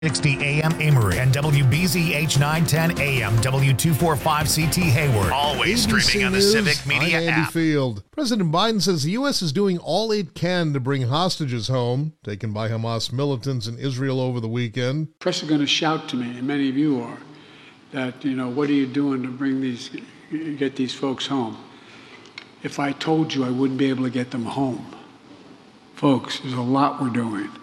60 AM Amory and WBZH 910 AM W245CT Hayward. Always ABC streaming on the News, Civic Media I'm Andy app. Field. President Biden says the U.S. is doing all it can to bring hostages home, taken by Hamas militants in Israel over the weekend. Press are going to shout to me, and many of you are, that, what are you doing to get these folks home? If I told you, I wouldn't be able to get them home. Folks, there's a lot we're doing.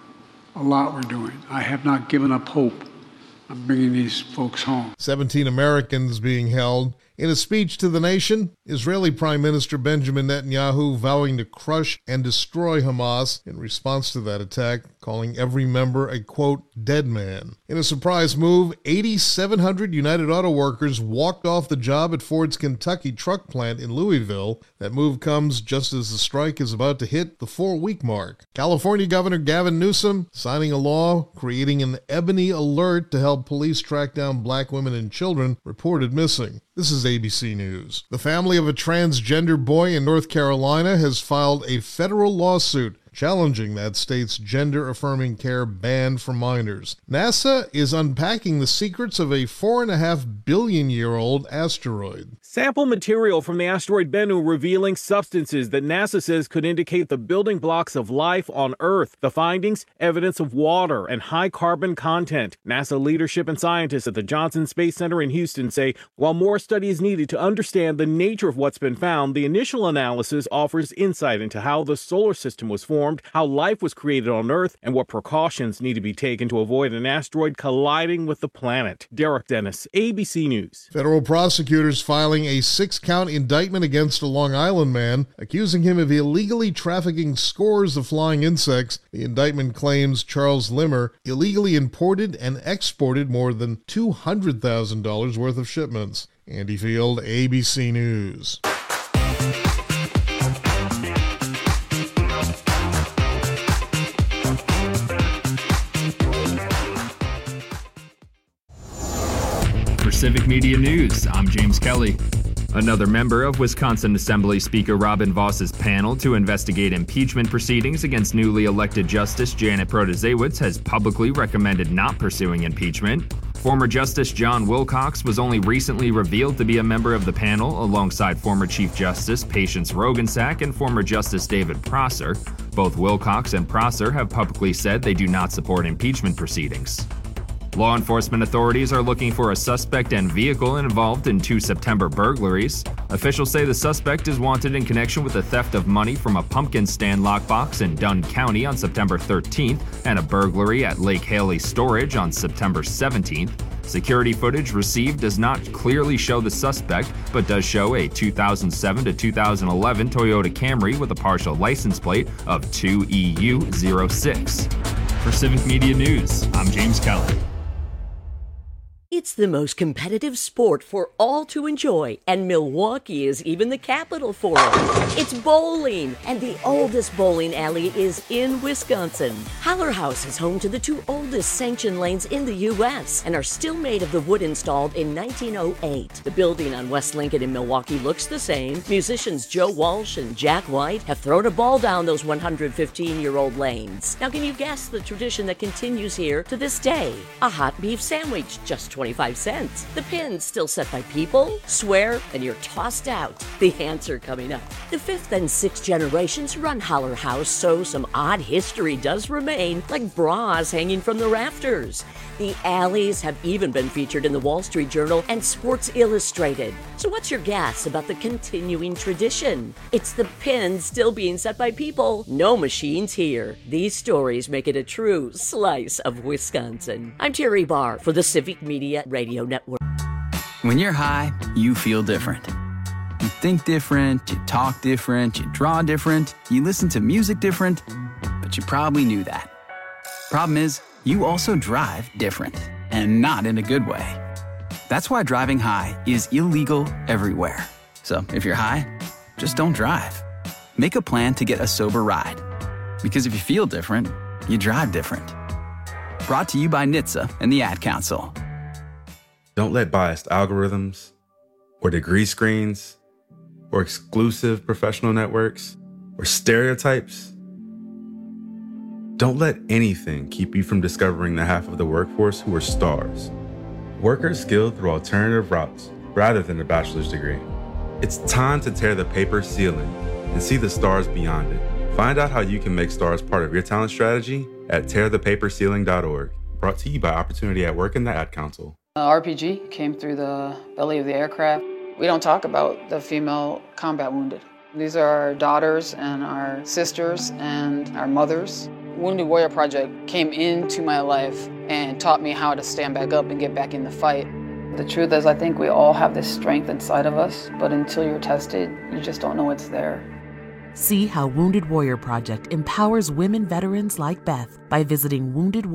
I have not given up hope. I'm bringing these folks home. 17 Americans being held. In a speech to the nation, Israeli Prime Minister Benjamin Netanyahu vowing to crush and destroy Hamas in response to that attack, calling every member a, quote, dead man. In a surprise move, 8,700 United Auto Workers walked off the job at Ford's Kentucky truck plant in Louisville. That move comes just as the strike is about to hit the 4-week mark. California Governor Gavin Newsom signing a law creating an ebony alert to help police track down black women and children reported missing. This is ABC News. The family of a transgender boy in North Carolina has filed a federal lawsuit challenging that state's gender-affirming care ban for minors. NASA is unpacking the secrets of a 4.5 billion-year-old asteroid. Sample material from the asteroid Bennu revealing substances that NASA says could indicate the building blocks of life on Earth. The findings, evidence of water and high carbon content. NASA leadership and scientists at the Johnson Space Center in Houston say while more study is needed to understand the nature of what's been found, the initial analysis offers insight into how the solar system was formed, how life was created on Earth, and what precautions need to be taken to avoid an asteroid colliding with the planet. Derek Dennis, ABC News. Federal prosecutors filing a 6-count indictment against a Long Island man, accusing him of illegally trafficking scores of flying insects. The indictment claims Charles Limmer illegally imported and exported more than $200,000 worth of shipments. Andy Field, ABC News. For Civic Media News, I'm James Kelly. Another member of Wisconsin Assembly Speaker Robin Voss's panel to investigate impeachment proceedings against newly elected Justice Janet Protasiewicz has publicly recommended not pursuing impeachment. Former Justice John Wilcox was only recently revealed to be a member of the panel alongside former Chief Justice Patience Roggensack and former Justice David Prosser. Both Wilcox and Prosser have publicly said they do not support impeachment proceedings. Law enforcement authorities are looking for a suspect and vehicle involved in 2 September burglaries. Officials say the suspect is wanted in connection with the theft of money from a pumpkin stand lockbox in Dunn County on September 13th and a burglary at Lake Haley Storage on September 17th. Security footage received does not clearly show the suspect, but does show a 2007 to 2011 Toyota Camry with a partial license plate of 2EU06. For Civic Media News, I'm James Kelly. It's the most competitive sport for all to enjoy, and Milwaukee is even the capital for it. It's bowling, and the oldest bowling alley is in Wisconsin. Holler House is home to the 2 oldest sanctioned lanes in the U.S. and are still made of the wood installed in 1908. The building on West Lincoln in Milwaukee looks the same. Musicians Joe Walsh and Jack White have thrown a ball down those 115-year-old lanes. Now, can you guess the tradition that continues here to this day? A hot beef sandwich, just 25 cents. The pin's still set by people, swear, and you're tossed out. The answer coming up. The 5th and 6th generations run Holler House, so some odd history does remain, like bras hanging from the rafters. The alleys have even been featured in the Wall Street Journal and Sports Illustrated. So what's your guess about the continuing tradition? It's the pins still being set by people. No machines here. These stories make it a true slice of Wisconsin. I'm Terry Barr for the Civic Media Radio Network. When you're high, you feel different. You think different, you talk different, you draw different, you listen to music different, but you probably knew that. Problem is, you also drive different, and not in a good way. That's why driving high is illegal everywhere. So if you're high, just don't drive. Make a plan to get a sober ride. Because if you feel different, you drive different. Brought to you by NHTSA and the Ad Council. Don't let biased algorithms or degree screens or exclusive professional networks or stereotypes Don't let anything keep you from discovering the half of the workforce who are stars. Workers skilled through alternative routes rather than a bachelor's degree. It's time to tear the paper ceiling and see the stars beyond it. Find out how you can make stars part of your talent strategy at tearthepaperceiling.org. Brought to you by Opportunity at Work and the Ad Council. RPG came through the belly of the aircraft. We don't talk about the female combat wounded. These are our daughters and our sisters and our mothers. Wounded Warrior Project came into my life and taught me how to stand back up and get back in the fight. The truth is, I think we all have this strength inside of us, but until you're tested, you just don't know it's there. See how Wounded Warrior Project empowers women veterans like Beth by visiting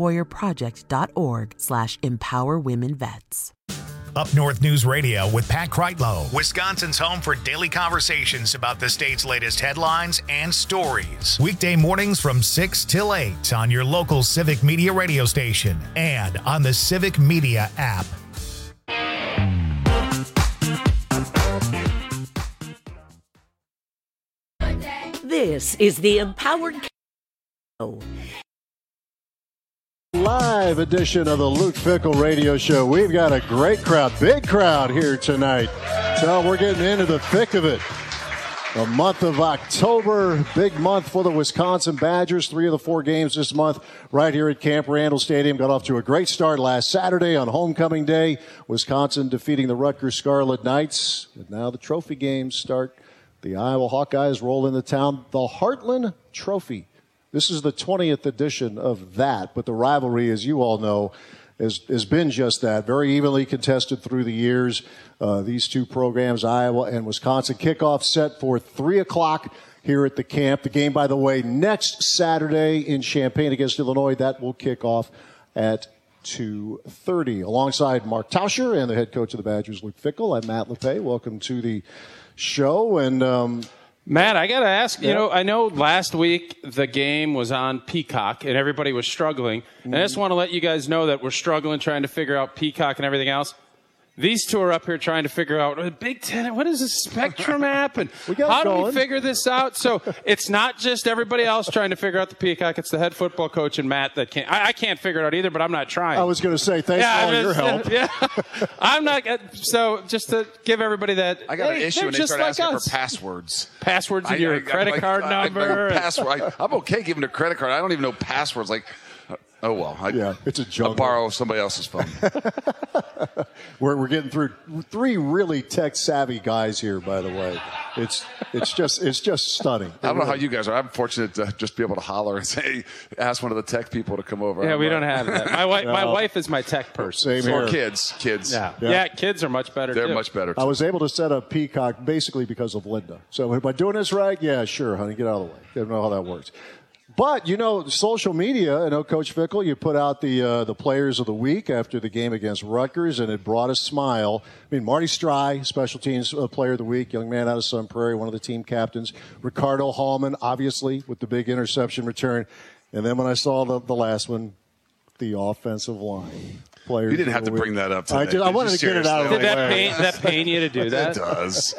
woundedwarriorproject.org/empowerwomenvets. Up North News Radio with Pat Kreitlow, Wisconsin's home for daily conversations about the state's latest headlines and stories. Weekday mornings from 6 till 8 on your local Civic Media radio station and on the Civic Media app. This is the Empowered Show. Live edition of the Luke Fickell Radio Show. We've got a great crowd, big crowd here tonight. So we're getting into the thick of it. The month of October, big month for the Wisconsin Badgers. 3 of the 4 games this month right here at Camp Randall Stadium. Got off to a great start last Saturday on homecoming day. Wisconsin defeating the Rutgers Scarlet Knights. And now the trophy games start. The Iowa Hawkeyes roll into town. The Heartland Trophy. This is the 20th edition of that, but the rivalry, as you all know, has been just that. Very evenly contested through the years. These two programs, Iowa and Wisconsin, kickoff set for 3 o'clock here at the camp. The game, by the way, next Saturday in Champaign against Illinois. That will kick off at 2:30. Alongside Mark Tauscher and the head coach of the Badgers, Luke Fickell, I'm Matt LePay. Welcome to the show. And Matt, I got to ask, I know last week the game was on Peacock and everybody was struggling. And I just want to let you guys know that we're struggling trying to figure out Peacock and everything else. These two are up here trying to figure out Big Ten. What is this Spectrum app? And how do we figure this out? So it's not just everybody else trying to figure out the Peacock. It's the head football coach and Matt that can't. I can't figure it out either, but I'm not trying. I was going to say, thanks for all your help. Yeah, I'm not. So just to give everybody that. I got an issue when they start asking for passwords. Passwords in your credit card number. I'm okay giving a credit card. I don't even know passwords. Like, oh, well. It's a jungle. I'll borrow somebody else's phone. We're getting through 3 really tech-savvy guys here, by the way. It's just stunning. I don't know how you guys are. I'm fortunate to just be able to holler and say, ask one of the tech people to come over. Yeah, we don't have that. My wife is my tech person. Same here. Or kids. Yeah, kids are much better, They're much better, too. I was able to set up Peacock basically because of Linda. So am I doing this right? Yeah, sure, honey. Get out of the way. I don't know how that works. But, social media, I know, Coach Fickell, you put out the players of the week after the game against Rutgers, and it brought a smile. I mean, Marty Stry, special teams player of the week, young man out of Sun Prairie, one of the team captains. Ricardo Hallman, obviously, with the big interception return. And then when I saw the last one, the offensive line. Players you didn't have to bring that up today. I wanted to get it out of the way. Did that pain you to do that? It does.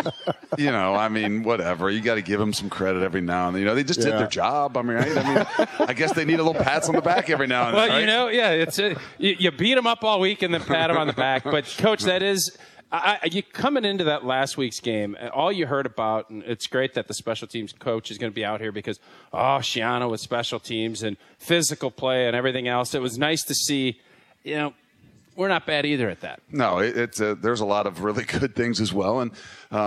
Whatever. You got to give them some credit every now and then. They just did their job. I guess they need a little pats on the back every now and then. Well, it's you beat them up all week and then pat them on the back. But, Coach, that is you coming into that last week's game, all you heard about, and it's great that the special teams coach is going to be out here because, Shiano with special teams and physical play and everything else. It was nice to see. We're not bad either at that. No, there's a lot of really good things as well. And,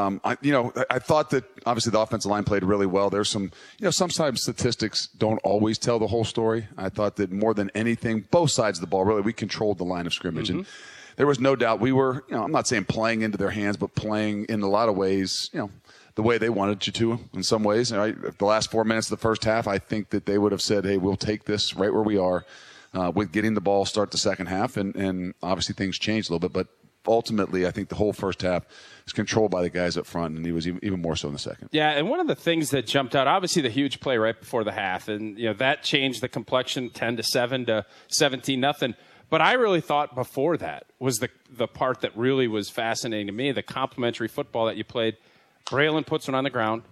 I thought that obviously the offensive line played really well. There's some, sometimes statistics don't always tell the whole story. I thought that more than anything, both sides of the ball, really, we controlled the line of scrimmage. Mm-hmm. And there was no doubt we were, I'm not saying playing into their hands, but playing in a lot of ways, the way they wanted you to in some ways. The last 4 minutes of the first half, I think that they would have said, hey, we'll take this right where we are. With getting the ball start the second half, and obviously things changed a little bit, but ultimately I think the whole first half is controlled by the guys up front, and he was even more so in the second. Yeah, and one of the things that jumped out, obviously the huge play right before the half, and that changed the complexion 10-7 to 17-0. But I really thought before that was the part that really was fascinating to me, the complementary football that you played. Braylon puts one on the ground.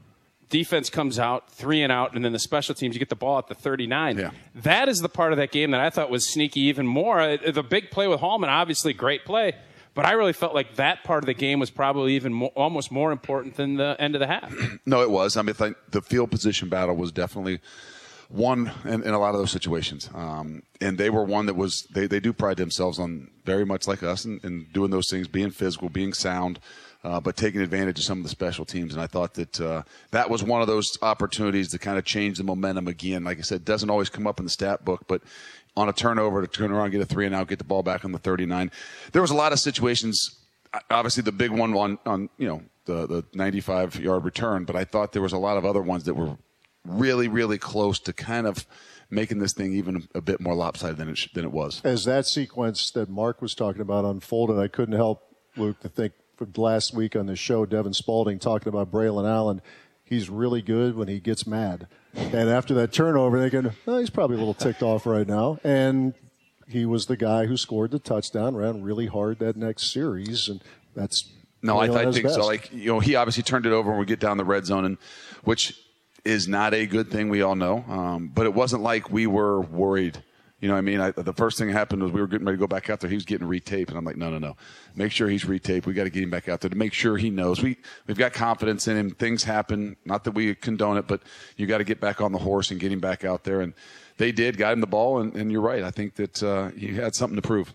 defense comes out, 3 and out, and then the special teams, you get the ball at the 39. Yeah. That is the part of that game that I thought was sneaky even more. The big play with Hallman, obviously great play, but I really felt like that part of the game was probably even more, almost more important than the end of the half. No, it was. I mean, I think the field position battle was definitely one in a lot of those situations. And they were one that was, they do pride themselves on very much like us in doing those things, being physical, being sound, but taking advantage of some of the special teams. And I thought that that was one of those opportunities to kind of change the momentum again. Like I said, it doesn't always come up in the stat book, but on a turnover to turn around, get a 3 and out, get the ball back on the 39. There was a lot of situations, obviously the big one on the 95-yard return, but I thought there was a lot of other ones that were really, really close to kind of making this thing even a bit more lopsided than it was. As that sequence that Mark was talking about unfolded, I couldn't help, Luke, to think from last week on the show, Devin Spalding talking about Braylon Allen. He's really good when he gets mad. And after that turnover, thinking, oh, he's probably a little ticked off right now. And he was the guy who scored the touchdown, ran really hard that next series. And that's no, I think so. Like, he obviously turned it over when we get down the red zone, and which is not a good thing, we all know. But it wasn't like we were worried. You know what I mean? The first thing that happened was we were getting ready to go back out there. He was getting retaped, and I'm like, no. Make sure he's retaped. We got to get him back out there to make sure he knows. We've got confidence in him. Things happen. Not that we condone it, but you got to get back on the horse and get him back out there. And they did, got him the ball, and you're right. I think that he had something to prove.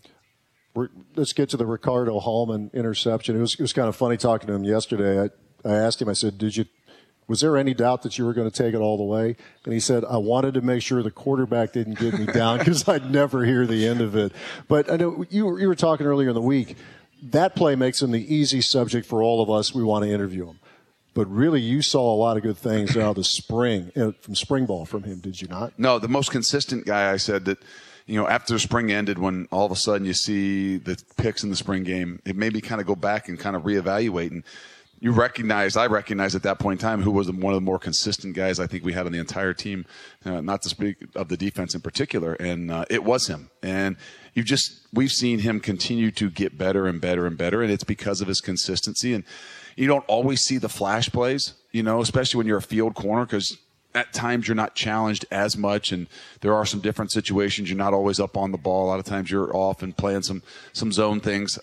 Let's get to the Ricardo Hallman interception. It was kind of funny talking to him yesterday. I asked him, I said, was there any doubt that you were going to take it all the way? And he said, I wanted to make sure the quarterback didn't get me down because I'd never hear the end of it. But I know you were talking earlier in the week. That play makes him the easy subject for all of us. We want to interview him. But really, you saw a lot of good things out of the spring ball from him, did you not? No, the most consistent guy, I said that, after the spring ended, when all of a sudden you see the picks in the spring game, it made me kind of go back and kind of reevaluate. And I recognized at that point in time who was one of the more consistent guys I think we had on the entire team, not to speak of the defense in particular, and it was him. And we've seen him continue to get better and better and better, and it's because of his consistency. And you don't always see the flash plays, especially when you're a field corner, because at times you're not challenged as much, and there are some different situations. You're not always up on the ball. A lot of times you're off and playing some zone things.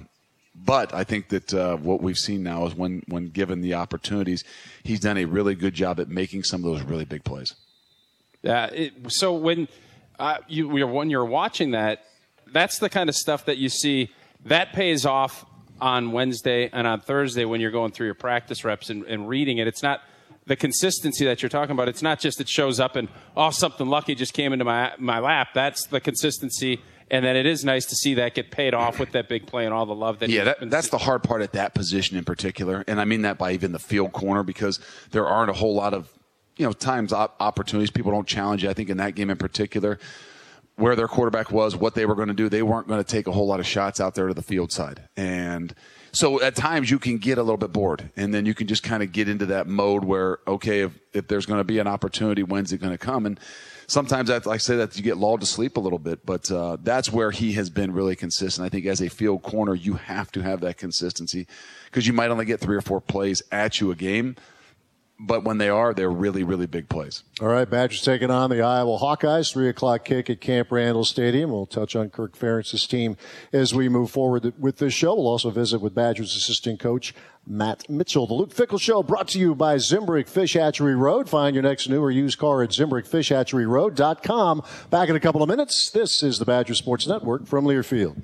But I think that what we've seen now is when given the opportunities, he's done a really good job at making some of those really big plays. So when you're watching that, that's the kind of stuff that you see that pays off on Wednesday and on Thursday when you're going through your practice reps and reading it. It's not the consistency that you're talking about. It's not just it shows up and, something lucky just came into my lap. That's the consistency. And then it is nice to see that get paid off with that big play and all the love that that's the hard part at that position in particular. And I mean that by even the field corner, because there aren't a whole lot of, times opportunities. People don't challenge you. I think in that game in particular, where their quarterback was, what they were going to do, they weren't going to take a whole lot of shots out there to the field side. And so at times you can get a little bit bored, and then you can just kind of get into that mode where, okay, if there's going to be an opportunity, when's it going to come? And sometimes I say that you get lulled to sleep a little bit, but that's where he has been really consistent. I think as a field corner, you have to have that consistency because you might only get 3 or 4 plays at you a game, but when they're really, really big plays. All right, Badgers taking on the Iowa Hawkeyes, 3 o'clock kick at Camp Randall Stadium. We'll touch on Kirk Ferentz's team as we move forward with this show. We'll also visit with Badgers assistant coach Matt Mitchell. The Luke Fickell Show brought to you by Zimbrick Fish Hatchery Road. Find your next new or used car at ZimbrickFishHatcheryRoad.com. Back in a couple of minutes. This is the Badger Sports Network from Learfield.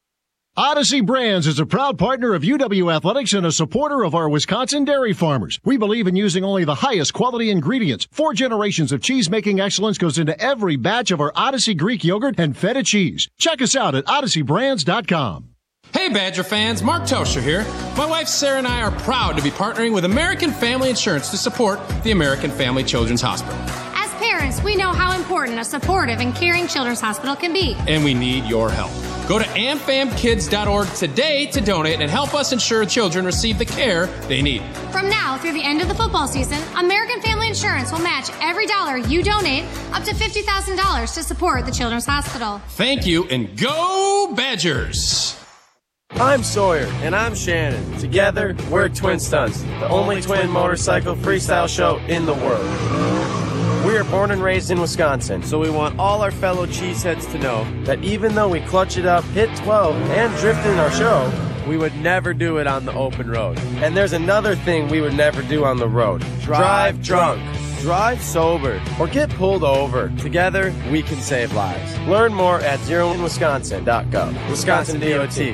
Odyssey Brands is a proud partner of UW Athletics and a supporter of our Wisconsin dairy farmers. We believe in using only the highest quality ingredients. 4 generations of cheese-making excellence goes into every batch of our Odyssey Greek yogurt and feta cheese. Check us out at OdysseyBrands.com. Hey Badger fans, Mark Toscher here. My wife Sarah and I are proud to be partnering with American Family Insurance to support the American Family Children's Hospital. As parents, we know how important a supportive and caring children's hospital can be. And we need your help. Go to amfamkids.org today to donate and help us ensure children receive the care they need. From now through the end of the football season, American Family Insurance will match every dollar you donate up to $50,000 to support the Children's Hospital. Thank you, and go Badgers! I'm Sawyer. And I'm Shannon. Together, we're Twin Stunts, the only twin motorcycle freestyle show in the world. We are born and raised in Wisconsin, so we want all our fellow cheeseheads to know that even though we clutch it up, hit 12, and drift in our show, we would never do it on the open road. And there's another thing we would never do on the road. Drive drunk. Drive sober, or get pulled over. Together, we can save lives. Learn more at zeroinwisconsin.gov. Wisconsin DOT.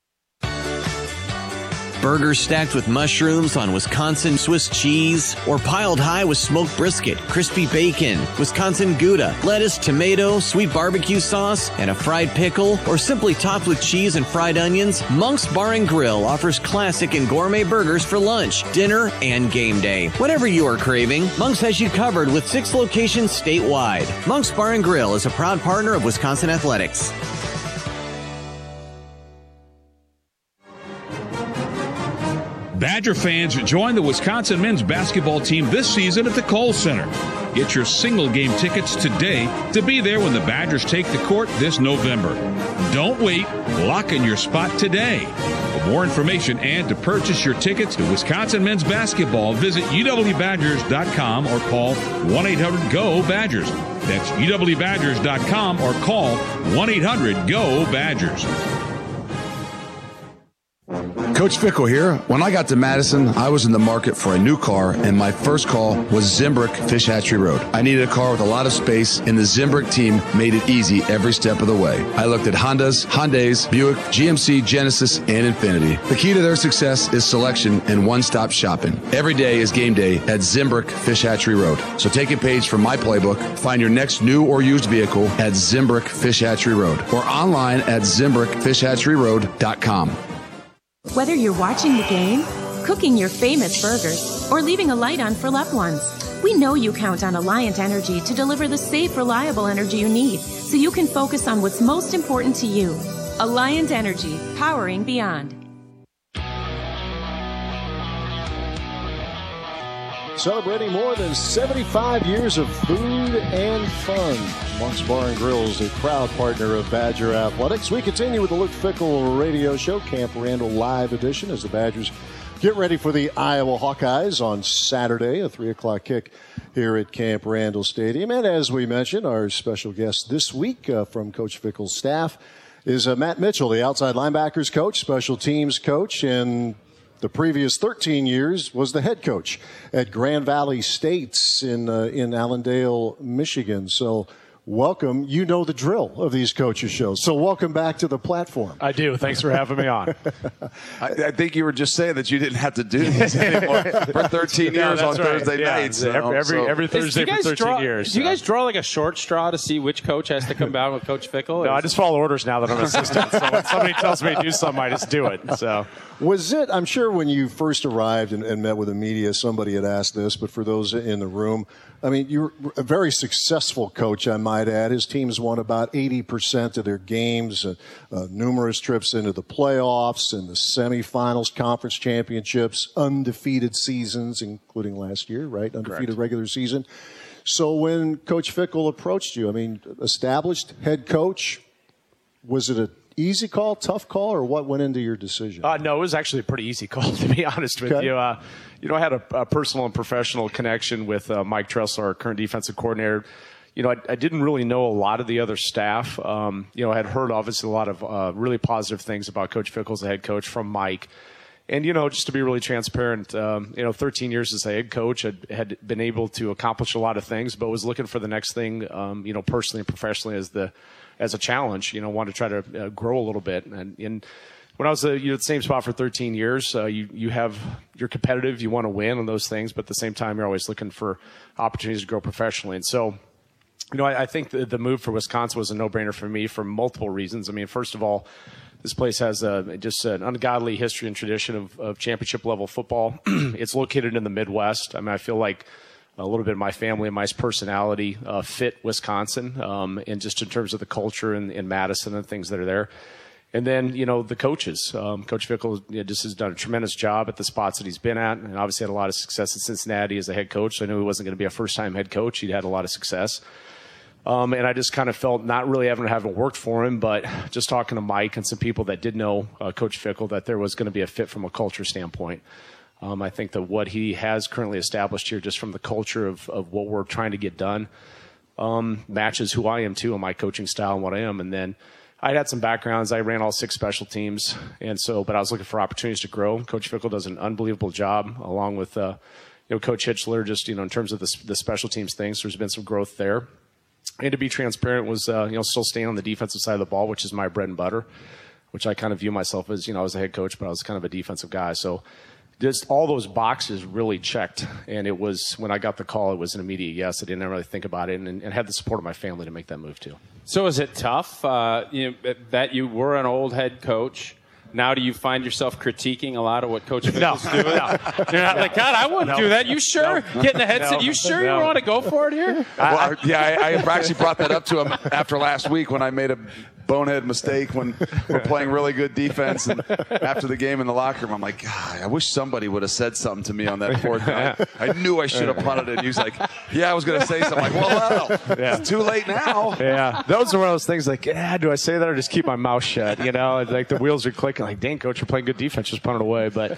Burgers stacked with mushrooms on Wisconsin Swiss cheese, or piled high with smoked brisket, crispy bacon, Wisconsin Gouda, lettuce, tomato, sweet barbecue sauce, and a fried pickle, or simply topped with cheese and fried onions, Monk's Bar and Grill offers classic and gourmet burgers for lunch, dinner, and game day. Whatever you are craving, Monk's has you covered with 6 locations statewide. Monk's Bar and Grill is a proud partner of Wisconsin Athletics. Badger fans, join the Wisconsin men's basketball team this season at the Kohl Center. Get your single game tickets today to be there when the Badgers take the court this November. Don't wait. Lock in your spot today. For more information and to purchase your tickets to Wisconsin men's basketball, visit uwbadgers.com or call 1-800-GO-BADGERS. That's uwbadgers.com or call 1-800-GO-BADGERS. Coach Fickle here. When I got to Madison, I was in the market for a new car, and my first call was Zimbrick Fish Hatchery Road. I needed a car with a lot of space, and the Zimbrick team made it easy every step of the way. I looked at Hondas, Hyundais, Buick, GMC, Genesis, and Infiniti. The key to their success is selection and one-stop shopping. Every day is game day at Zimbrick Fish Hatchery Road. So take a page from my playbook, find your next new or used vehicle at Zimbrick Fish Hatchery Road or online at ZimbrickFishHatcheryRoad.com. Whether you're watching the game, cooking your famous burgers, or leaving a light on for loved ones, we know you count on Alliant Energy to deliver the safe, reliable energy you need so you can focus on what's most important to you. Alliant Energy, powering beyond. Celebrating more than 75 years of food and fun. Monk's Bar and Grill is a proud partner of Badger Athletics. We continue with the Luke Fickell Radio Show, Camp Randall Live Edition, as the Badgers get ready for the Iowa Hawkeyes on Saturday, a 3 o'clock kick here at Camp Randall Stadium. And as we mentioned, our special guest this week from Coach Fickell's staff is Matt Mitchell, the outside linebackers coach, special teams coach, and the previous 13 years was the head coach at Grand Valley States in Allendale, Michigan. So welcome. You know the drill of these coaches shows. So welcome back to the platform. I do. Thanks for having me on. I think you were just saying that you didn't have to do this anymore for 13 years on Thursday nights. Every Thursday for 13 years. Do you guys draw like a short straw to see which coach has to come down with Coach Fickell? No, I just follow orders now that I'm an assistant. So when somebody tells me to do something, I just do it. So was it, I'm sure when you first arrived and met with the media, somebody had asked this, but for those in the room, I mean, you're a very successful coach, I might add. His team's won about 80% of their games, numerous trips into the playoffs and the semifinals, conference championships, undefeated seasons, including last year, right? Undefeated Correct. Regular season. So when Coach Fickell approached you, I mean, established head coach, was it a easy call, tough call, or what went into your decision? No, it was actually a pretty easy call, to be honest with you. You know, I had a personal and professional connection with Mike Tressler, our current defensive coordinator. You know, I didn't really know a lot of the other staff. You know, I had heard obviously a lot of really positive things about Coach Fickell as a head coach from Mike. And, you know, just to be really transparent, you know, 13 years as a head coach, I had been able to accomplish a lot of things, but was looking for the next thing, you know, personally and professionally as a challenge, you know, wanted to try to grow a little bit. And when I was at the same spot for 13 years, you're competitive, you want to win on those things, but at the same time, you're always looking for opportunities to grow professionally. And so, you know, I think the move for Wisconsin was a no-brainer for me for multiple reasons. I mean, first of all, this place has just an ungodly history and tradition of championship-level football. It's located in the Midwest. I mean, I feel like a little bit of my family and my personality fit Wisconsin, and just in terms of the culture in Madison and things that are there. And then, you know, the coaches. Coach Fickell just has done a tremendous job at the spots that he's been at, and obviously had a lot of success in Cincinnati as a head coach. So I knew he wasn't going to be a first-time head coach. He'd had a lot of success. And I just kind of felt, not really having worked for him, but just talking to Mike and some people that did know Coach Fickell, that there was going to be a fit from a culture standpoint. I think that what he has currently established here, just from the culture of what we're trying to get done, matches who I am too, and my coaching style and what I am. And then I had some backgrounds. I ran all 6 special teams, but I was looking for opportunities to grow. Coach Fickell does an unbelievable job, along with Coach Hitchler, just in terms of the special teams things. There's been some growth there. And to be transparent, was still staying on the defensive side of the ball, which is my bread and butter, which I kind of view myself as, I was a head coach, but I was kind of a defensive guy. So just all those boxes really checked. And it was, when I got the call, it was an immediate yes. I didn't really think about it, and had the support of my family to make that move too. So is it tough that you were an old head coach? Now do you find yourself critiquing a lot of what Coach Fickell's doing? No. You're not like, God, I wouldn't do that. You sure? Get in the headset. You sure you want to go for it here? I actually brought that up to him after last week when I made a bonehead mistake when we're playing really good defense, and after the game in the locker room, I'm like, God, I wish somebody would have said something to me on that fourth night. I knew I should have punted it. And he was like, yeah, I was going to say something. I'm like, well, it's too late now. Yeah, those are one of those things like, do I say that or just keep my mouth shut? Like the wheels are clicking. Like, dang, coach, you're playing good defense, just punt it away. But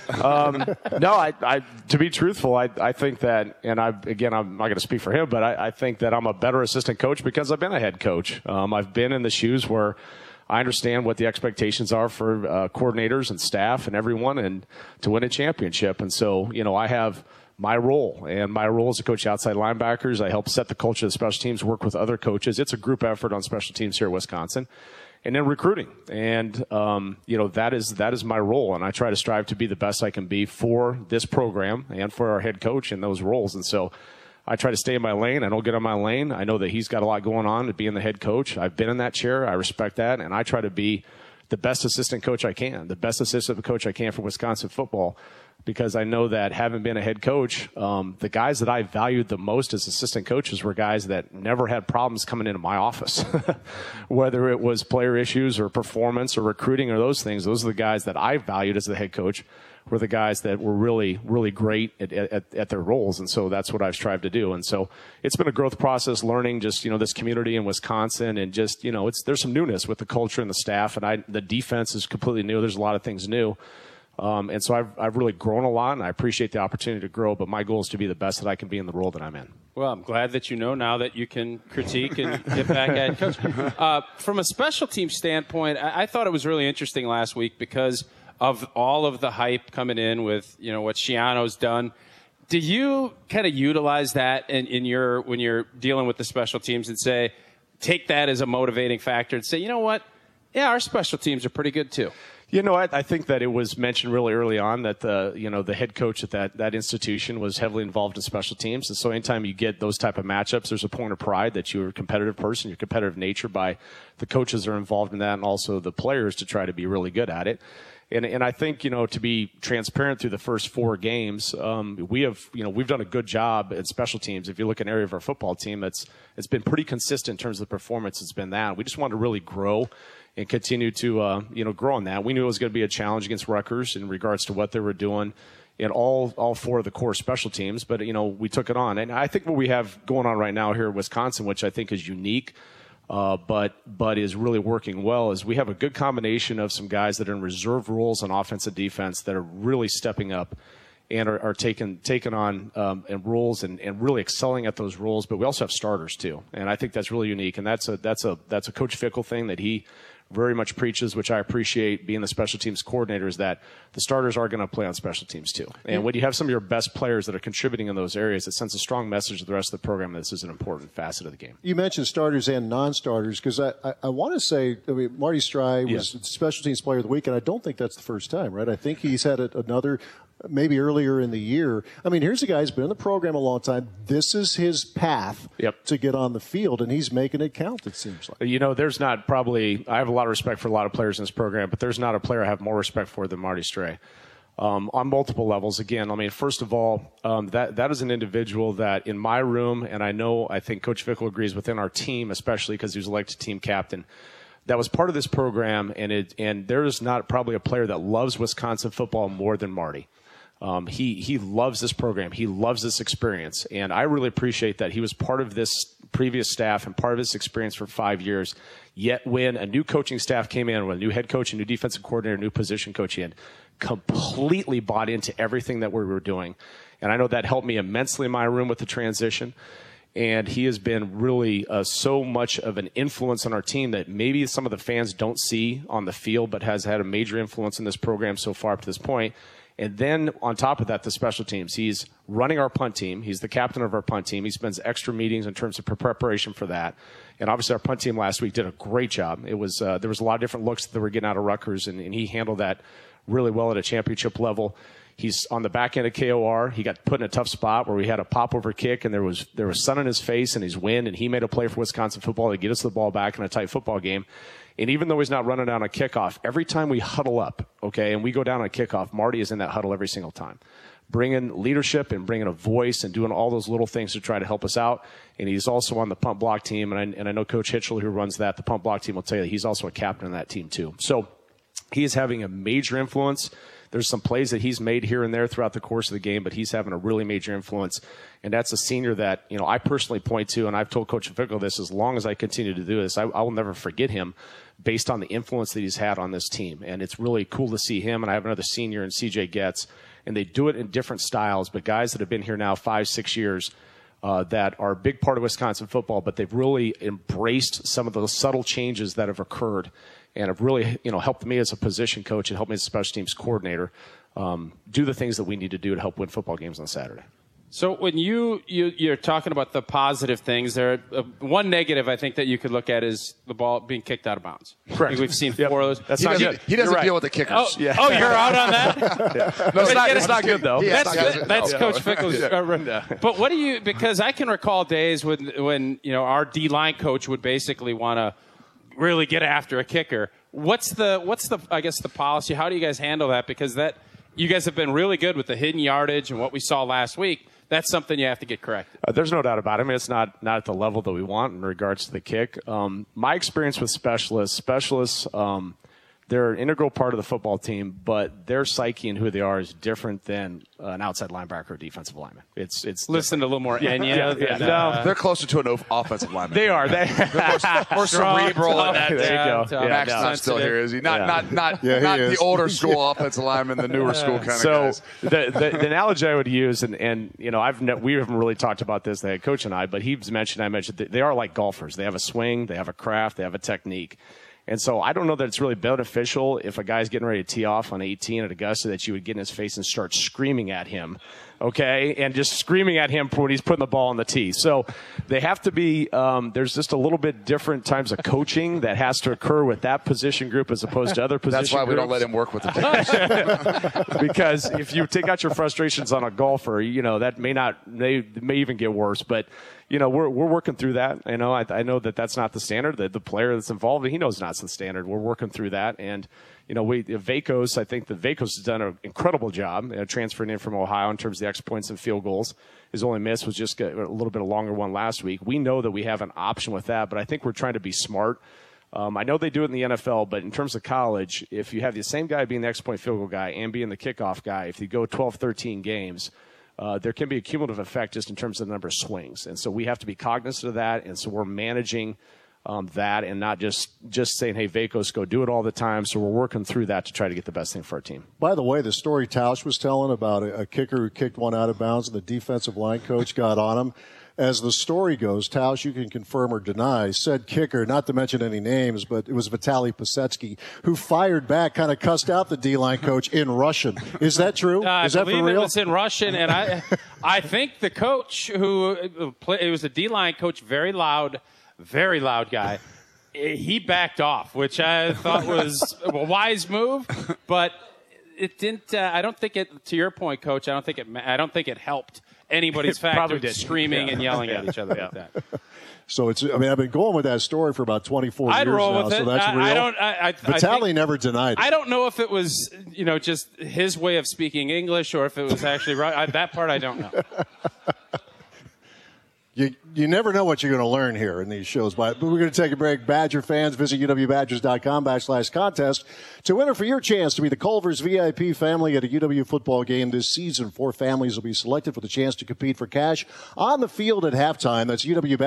no, I to be truthful, I think that, and I'm not going to speak for him, but I think that I'm a better assistant coach because I've been a head coach. I've been in the shoes where I understand what the expectations are for coordinators and staff and everyone, and to win a championship. And so, I have my role, and my role is to coach outside linebackers. I help set the culture of the special teams, work with other coaches. It's a group effort on special teams here at Wisconsin. And then recruiting. And, that is my role. And I try to strive to be the best I can be for this program and for our head coach in those roles. And so I try to stay in my lane. I don't get on my lane. I know that he's got a lot going on to being the head coach. I've been in that chair. I respect that. And I try to be the best assistant coach I can, the best assistant coach I can for Wisconsin football, because I know that having been a head coach, the guys that I valued the most as assistant coaches were guys that never had problems coming into my office, whether it was player issues or performance or recruiting or those things. Those are the guys that I valued as the head coach, were the guys that were really, really great at their roles. And so that's what I've strived to do. And so it's been a growth process, learning just, this community in Wisconsin, and just, there's some newness with the culture and the staff, and the defense is completely new. There's a lot of things new. And so I've really grown a lot, and I appreciate the opportunity to grow, but my goal is to be the best that I can be in the role that I'm in. Well, I'm glad that now that you can critique and get back at Coach. From a special team standpoint, I thought it was really interesting last week because of all of the hype coming in with, what Schiano's done. Do you kind of utilize that when you're dealing with the special teams and take that as a motivating factor and say, you know what? Yeah, our special teams are pretty good too. I think that it was mentioned really early on that the head coach at that institution was heavily involved in special teams. And so anytime you get those type of matchups, there's a point of pride that you're a competitive person, you're competitive nature by the coaches that are involved in that, and also the players to try to be really good at it. And I think, to be transparent through the first 4 games, we've done a good job at special teams. If you look at an area of our football team, it's been pretty consistent in terms of the performance. It's been that. We just wanted to really grow and continue to, grow on that. We knew it was going to be a challenge against Rutgers in regards to what they were doing in all 4 of the core special teams. But, we took it on. And I think what we have going on right now here in Wisconsin, which I think is unique, but is really working well, is we have a good combination of some guys that are in reserve roles on offense and defense that are really stepping up and are taking on and roles and really excelling at those roles. But we also have starters too, and I think that's really unique. And that's a Coach Fickell thing that he very much preaches, which I appreciate being the special teams coordinator, is that the starters are going to play on special teams too. And when you have some of your best players that are contributing in those areas, it sends a strong message to the rest of the program that this is an important facet of the game. You mentioned starters and non-starters, because I want to say, Marty Stry was special teams player of the week, and I don't think that's the first time, right? I think he's had another maybe earlier in the year. Here's a guy who's been in the program a long time. This is his path to get on the field, and he's making it count, it seems like. There's not probably – I have a lot of respect for a lot of players in this program, but there's not a player I have more respect for than Marty Stray. On multiple levels. Again, first of all, that is an individual that in my room, and I think Coach Fickell agrees within our team, especially because he was elected team captain, that was part of this program, and there is not probably a player that loves Wisconsin football more than Marty. He loves this program. He loves this experience. And I really appreciate that he was part of this previous staff and part of this experience for 5 years. Yet when a new coaching staff came in, with a new head coach, a new defensive coordinator, a new position coach in, completely bought into everything that we were doing. And I know that helped me immensely in my room with the transition. And he has been really so much of an influence on our team that maybe some of the fans don't see on the field, but has had a major influence in this program so far up to this point. And then on top of that, the special teams. He's running our punt team. He's the captain of our punt team. He spends extra meetings in terms of preparation for that. And obviously our punt team last week did a great job. It was there was a lot of different looks that were getting out of Rutgers, and he handled that really well at a championship level. He's on the back end of KOR. He got put in a tough spot where we had a pop-over kick, and there was sun in his face, and he's wind, and he made a play for Wisconsin football to get us the ball back in a tight football game. And even though he's not running down a kickoff, every time we huddle up, okay, and we go down on a kickoff, Marty is in that huddle every single time, bringing leadership and bringing a voice and doing all those little things to try to help us out. And he's also on the punt block team, and I know Coach Hitchell, who runs the punt block team, will tell you that he's also a captain of that team too. So he is having a major influence. There's some plays that he's made here and there throughout the course of the game, but he's having a really major influence. And that's a senior that, I personally point to, and I've told Coach Fickle this, as long as I continue to do this, I will never forget him based on the influence that he's had on this team. And it's really cool to see him. And I have another senior in CJ Getz, and they do it in different styles, but guys that have been here now 5-6 years that are a big part of Wisconsin football, but they've really embraced some of those subtle changes that have occurred and have really, helped me as a position coach and helped me as a special teams coordinator do the things that we need to do to help win football games on Saturday. So when you're talking about the positive things, there one negative I think that you could look at is the ball being kicked out of bounds. Correct. We've seen 4 of those. That's not good. He doesn't deal with the kickers. Oh, you're out on that? Yeah. No, it's not good though. That's Coach Fickle's. But what do you? Because I can recall days when our D-line coach would basically want to really get after a kicker. What's the I guess the policy? How do you guys handle that? Because you guys have been really good with the hidden yardage and what we saw last week. That's something you have to get corrected. There's no doubt about it. I mean, it's not at the level that we want in regards to the kick. My experience with specialists, they're an integral part of the football team, but their psyche and who they are is different than an outside linebacker or defensive lineman. It's listen to a little more Enya. No, they're closer to an offensive lineman. They are. They're more cerebral. There you go. Max not still here, is he? Not the older school offensive lineman, the newer school kind of guys. So the analogy I would use, and we haven't really talked about this, the head coach and I, but I mentioned they are like golfers. They have a swing, they have a craft, they have a technique. And so I don't know that it's really beneficial if a guy's getting ready to tee off on 18 at Augusta that you would get in his face and start screaming at him, okay, and just screaming at him when he's putting the ball on the tee. So they have to be there's just a little bit different times of coaching that has to occur with that position group as opposed to other position groups. That's why we don't let him work with the kickers. Because if you take out your frustrations on a golfer, that may even get worse. But we're working through that. I know that that's not the standard. The player that's involved, he knows not the standard. We're working through that. And, Vacos, I think that Vacos has done an incredible job transferring in from Ohio in terms of the extra points and field goals. His only miss was just a little bit of a longer one last week. We know that we have an option with that, but I think we're trying to be smart. I know they do it in the NFL, but in terms of college, if you have the same guy being the extra point field goal guy and being the kickoff guy, if you go 12, 13 games, there can be a cumulative effect just in terms of the number of swings. And so we have to be cognizant of that. And so we're managing that and not just saying, hey, Vacos, go do it all the time. So we're working through that to try to get the best thing for our team. By the way, the story Tausch was telling about a kicker who kicked one out of bounds and the defensive line coach got on him. As the story goes, Tausch, you can confirm or deny, said kicker, not to mention any names, but it was Vitaly Pasetsky, who fired back, kind of cussed out the D-line coach in Russian. Is that true? Is that for real? I believe it was in Russian, and I think the coach it was a D-line coach, very loud guy. He backed off, which I thought was a wise move, but it didn't. I don't think it. To your point, Coach, I don't think it helped anybody's factor screaming and yelling at each other like that. So I've been going with that story for about 24 years now, so that's real. Vitaly never denied it. I don't know if it was, just his way of speaking English or if it was actually right. That part I don't know. You never know what you're going to learn here in these shows. But we're going to take a break. Badger fans, visit uwbadgers.com/contest to enter for your chance to be the Culver's VIP family at a UW football game this season. 4 families will be selected for the chance to compete for cash on the field at halftime. That's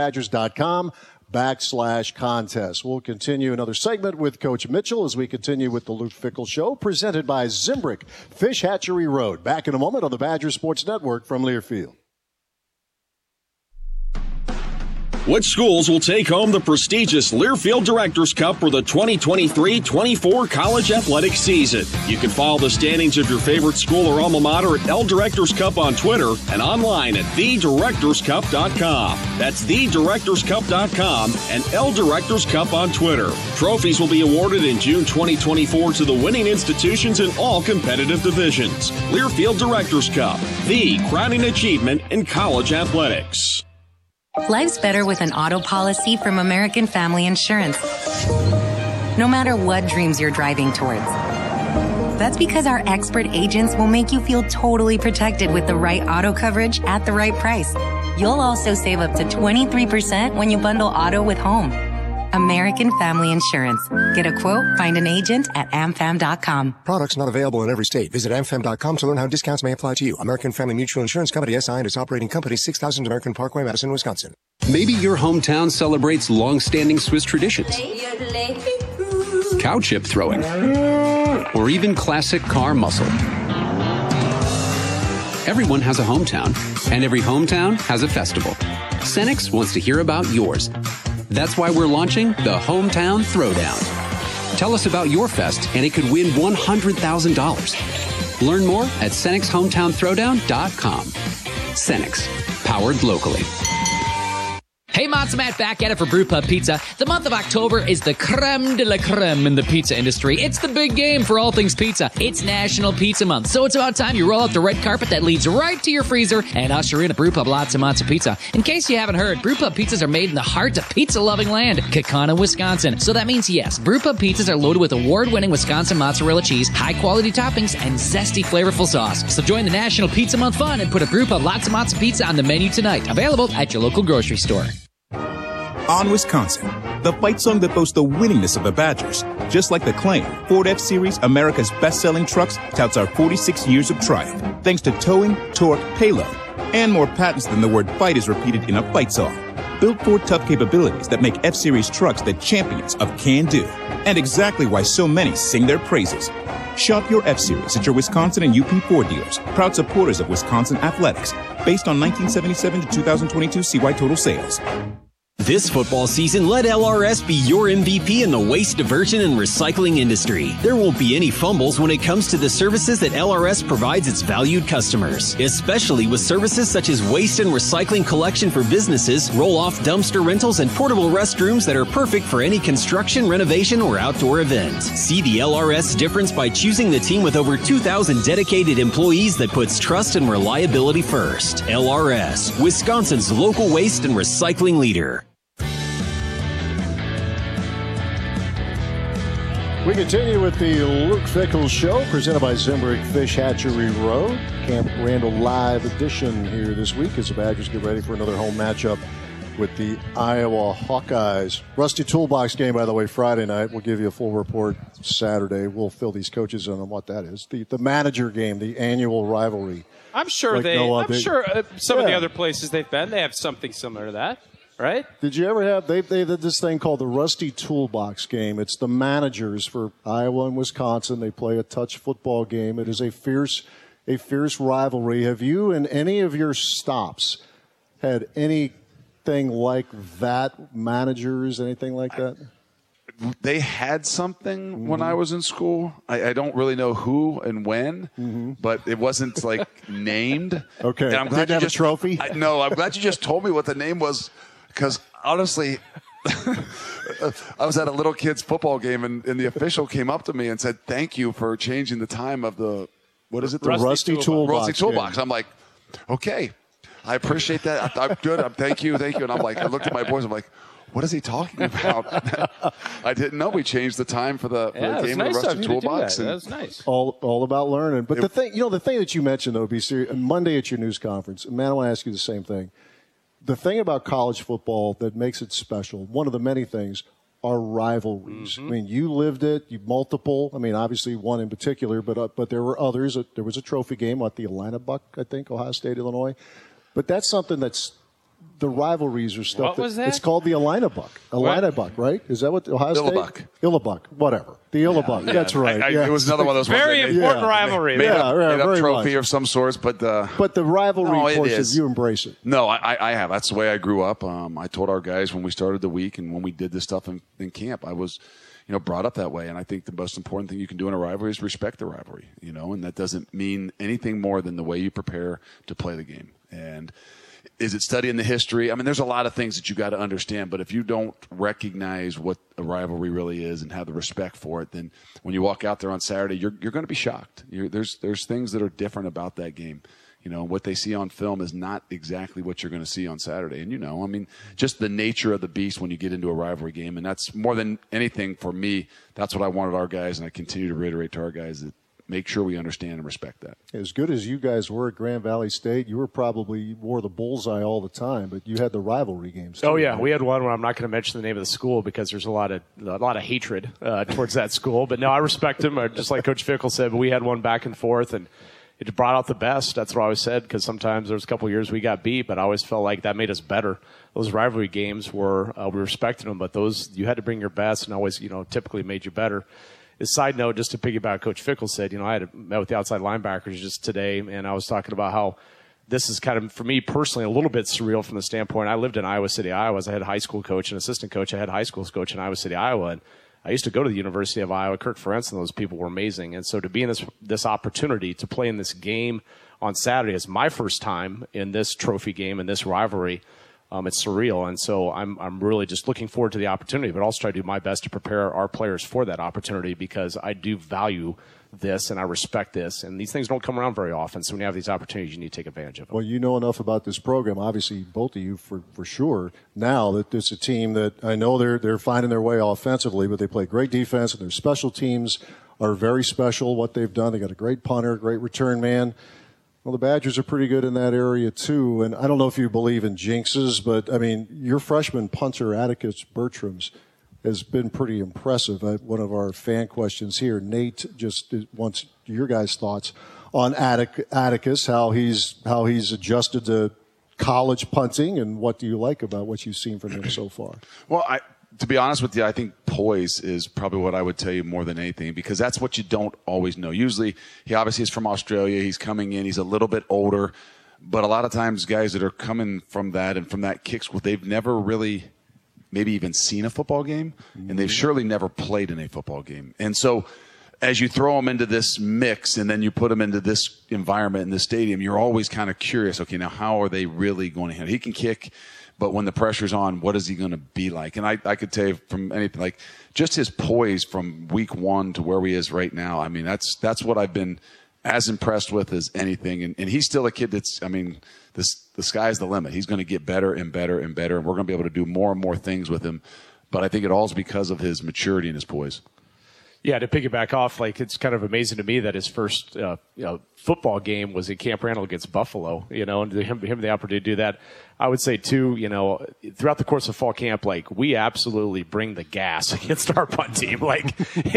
uwbadgers.com/contest. We'll continue another segment with Coach Mitchell as we continue with the Luke Fickell Show, presented by Zimbrick Fish Hatchery Road. Back in a moment on the Badger Sports Network from Learfield. Which schools will take home the prestigious Learfield Directors Cup for the 2023-24 college athletic season? You can follow the standings of your favorite school or alma mater at L Directors Cup on Twitter and online at thedirectorscup.com. That's thedirectorscup.com and L Directors Cup on Twitter. Trophies will be awarded in June 2024 to the winning institutions in all competitive divisions. Learfield Directors Cup, the crowning achievement in college athletics. Life's better with an auto policy from American Family Insurance. No matter what dreams you're driving towards. That's because our expert agents will make you feel totally protected with the right auto coverage at the right price. You'll also save up to 23% when you bundle auto with home. American Family Insurance. Get a quote, find an agent at amfam.com. Products not available in every state. Visit amfam.com to learn how discounts may apply to you. American Family Mutual Insurance Company, SI, and its operating company, 6000 American Parkway, Madison, Wisconsin. Maybe your hometown celebrates long-standing Swiss traditions. Cow chip throwing. Or even classic car muscle. Everyone has a hometown, and every hometown has a festival. Cenex wants to hear about yours. That's why we're launching the Hometown Throwdown. Tell us about your fest, and it could win $100,000. Learn more at CenexHometownThrowdown.com. Cenex, powered locally. Hey, Mott's Matt back at it for Brewpub Pizza. The month of October is the creme de la creme in the pizza industry. It's the big game for all things pizza. It's National Pizza Month, so it's about time you roll out the red carpet that leads right to your freezer and usher in a Brewpub Lots of Mott's Pizza. In case you haven't heard, Brewpub pizzas are made in the heart of pizza-loving land, Kaukauna, Wisconsin. So that means, yes, Brewpub pizzas are loaded with award-winning Wisconsin mozzarella cheese, high-quality toppings, and zesty, flavorful sauce. So join the National Pizza Month fun and put a Brewpub Lots of Mott's Pizza on the menu tonight. Available at your local grocery store. On Wisconsin, the fight song that boasts the winningness of the Badgers. Just like the claim, Ford F-Series, America's best-selling trucks, touts our 46 years of triumph, thanks to towing, torque, payload, and more patents than the word fight is repeated in a fight song. Built for tough capabilities that make F-Series trucks the champions of can-do, and exactly why so many sing their praises. Shop your F-Series at your Wisconsin and UP Ford dealers, proud supporters of Wisconsin athletics, based on 1977 to 2022 CY total sales. This football season, let LRS be your MVP in the waste diversion and recycling industry. There won't be any fumbles when it comes to the services that LRS provides its valued customers, especially with services such as waste and recycling collection for businesses, roll-off dumpster rentals, and portable restrooms that are perfect for any construction, renovation, or outdoor event. See the LRS difference by choosing the team with over 2,000 dedicated employees that puts trust and reliability first. LRS, Wisconsin's local waste and recycling leader. We continue with the Luke Fickell Show, presented by Zimbrick Fish Hatchery Road. Camp Randall Live edition here this week as the Badgers get ready for another home matchup with the Iowa Hawkeyes. Rusty Toolbox game, by the way, Friday night. We'll give you a full report Saturday. We'll fill these coaches in on what that is. The manager game, the annual rivalry. I'm sure like some of the other places they've been, they have something similar to that. Right? Did you ever have, they did this thing called the Rusty Toolbox game. It's the managers for Iowa and Wisconsin. They play a touch football game. It is a fierce rivalry. Have you in any of your stops had anything like that, managers, anything like that? They had something when I was in school. I don't really know who and when, but it wasn't like named. Okay. And I'm glad Did you have a trophy? No, I'm glad you just told me what the name was. Because honestly, I was at a little kid's football game, and the official came up to me and said, "Thank you for changing the time of the what is it? The Rusty Toolbox. Rusty Toolbox." I'm like, "Okay, I appreciate that. I'm good. Thank you." And I'm like, I looked at my boys. I'm like, "What is he talking about?" I didn't know we changed the time for the game of the Rusty Toolbox. That was nice. All about learning. But the thing that you mentioned though, be serious. Monday at your news conference, and man, I want to ask you the same thing. the thing about college football that makes it special, one of the many things, are rivalries. I mean, you lived it, you multiple. I mean, obviously one in particular, but there were others. There was a trophy game at the Illini-Buck, I think, Ohio State, Illinois. But that's something that's the rivalries are stuff. What was that? It's called the Illini-Buck. Illini-Buck, right? Is that what Ohio State? Illabuck, whatever. The Illabuck. Yeah. That's right. It was another one of those very ones important rivalry. Made up trophy much. of some sorts, but the rivalry portion, you embrace it. No, I have. That's the way I grew up. I told our guys when we started the week and when we did this stuff in camp, I was, brought up that way. And I think the most important thing you can do in a rivalry is respect the rivalry, and that doesn't mean anything more than the way you prepare to play the game. And is it studying the history? I mean, there's a lot of things that you got to understand, but if you don't recognize what a rivalry really is and have the respect for it, then when you walk out there on Saturday, you're going to be shocked. There's things that are different about that game. What they see on film is not exactly what you're going to see on Saturday. And, I mean, just the nature of the beast when you get into a rivalry game. And that's more than anything for me. That's what I wanted our guys, and I continue to reiterate to our guys that make sure we understand and respect that. As good as you guys were at Grand Valley State, you wore the bullseye all the time, but you had the rivalry games too. Oh yeah, right? we had one where I'm not going to mention the name of the school because there's a lot of hatred towards that school. But no, I respect them. Just like Coach Fickell said, but we had one back and forth, and it brought out the best. That's what I always said, because sometimes there was a couple of years we got beat, but I always felt like that made us better. Those rivalry games were we respected them, but those you had to bring your best, and always typically made you better. A side note, just to piggyback what Coach Fickell said, I had met with the outside linebackers just today, and I was talking about how this is kind of, for me personally, a little bit surreal from the standpoint. I lived in Iowa City, Iowa. As a head high school coach and assistant coach, I had high school coach in Iowa City, Iowa, and I used to go to the University of Iowa. Kirk Ferentz and those people were amazing. And so to be in this opportunity to play in this game on Saturday is my first time in this trophy game, in this rivalry. It's surreal, and so I'm really just looking forward to the opportunity, but also try to do my best to prepare our players for that opportunity, because I do value this and I respect this, and these things don't come around very often. So when you have these opportunities, you need to take advantage of them. Well, you know enough about this program, obviously both of you for sure, now that it's a team that I know they're finding their way offensively, but they play great defense, and their special teams are very special. What they've done, they got a great punter, great return man. Well, the Badgers are pretty good in that area, too. And I don't know if you believe in jinxes, but, I mean, your freshman punter, Atticus Bertrams, has been pretty impressive. One of our fan questions here, Nate just wants your guys' thoughts on Atticus, how he's adjusted to college punting, and what do you like about what you've seen from him so far? Well, to be honest with you, I think poise is probably what I would tell you more than anything, because that's what you don't always know. Usually, he obviously is from Australia. He's coming in. He's a little bit older. But a lot of times, guys that are coming from that and from that kick school, they've never really maybe even seen a football game, and they've surely never played in a football game. And so as you throw them into this mix and then you put them into this environment in this stadium, you're always kind of curious, okay, now how are they really going to handle it? He can kick, but when the pressure's on, what is he going to be like? And I could tell you from anything, like just his poise from week one to where he is right now. I mean, that's what I've been as impressed with as anything. And he's still a kid that's, I mean, the sky's the limit. He's going to get better and better and better, and we're going to be able to do more and more things with him. But I think it all is because of his maturity and his poise. Yeah, to piggyback off, like, it's kind of amazing to me that his first football game was at Camp Randall against Buffalo, and him the opportunity to do that. I would say, too, throughout the course of fall camp, like, we absolutely bring the gas against our punt team. Like,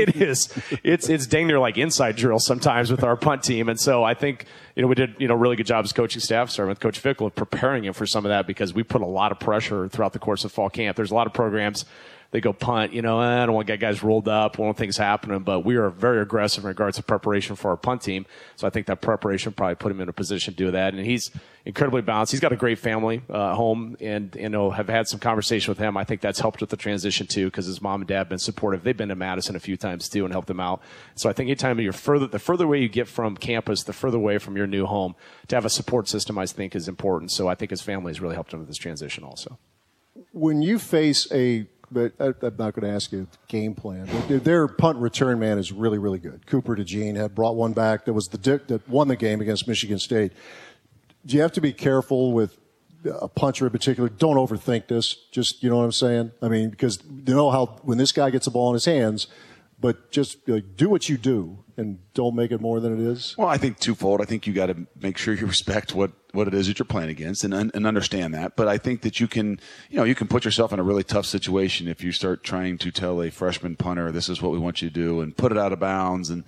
it's dang near like inside drill sometimes with our punt team. And so I think, we did, really good job as coaching staff, starting with Coach Fickell, of preparing him for some of that, because we put a lot of pressure throughout the course of fall camp. There's a lot of programs, they go punt, I don't want to get guys rolled up, I don't want things happening, but we are very aggressive in regards to preparation for our punt team. So I think that preparation probably put him in a position to do that. And he's incredibly balanced. He's got a great family home, and have had some conversation with him. I think that's helped with the transition too, because his mom and dad have been supportive. They've been to Madison a few times too and helped him out. So I think anytime the further away you get from campus, the further away from your new home, to have a support system, I think, is important. So I think his family has really helped him with this transition also. When you face but I'm not going to ask you game plan. But their punt return man is really, really good. Cooper DeJean had brought one back that was that won the game against Michigan State. Do you have to be careful with a puncher in particular? Don't overthink this. Just, you know what I'm saying? I mean, because how when this guy gets the ball in his hands, but just do what you do and don't make it more than it is? Well, I think twofold. I think you got to make sure you respect what it is that you're playing against and understand that. But I think that you can put yourself in a really tough situation if you start trying to tell a freshman punter, this is what we want you to do, and put it out of bounds. And,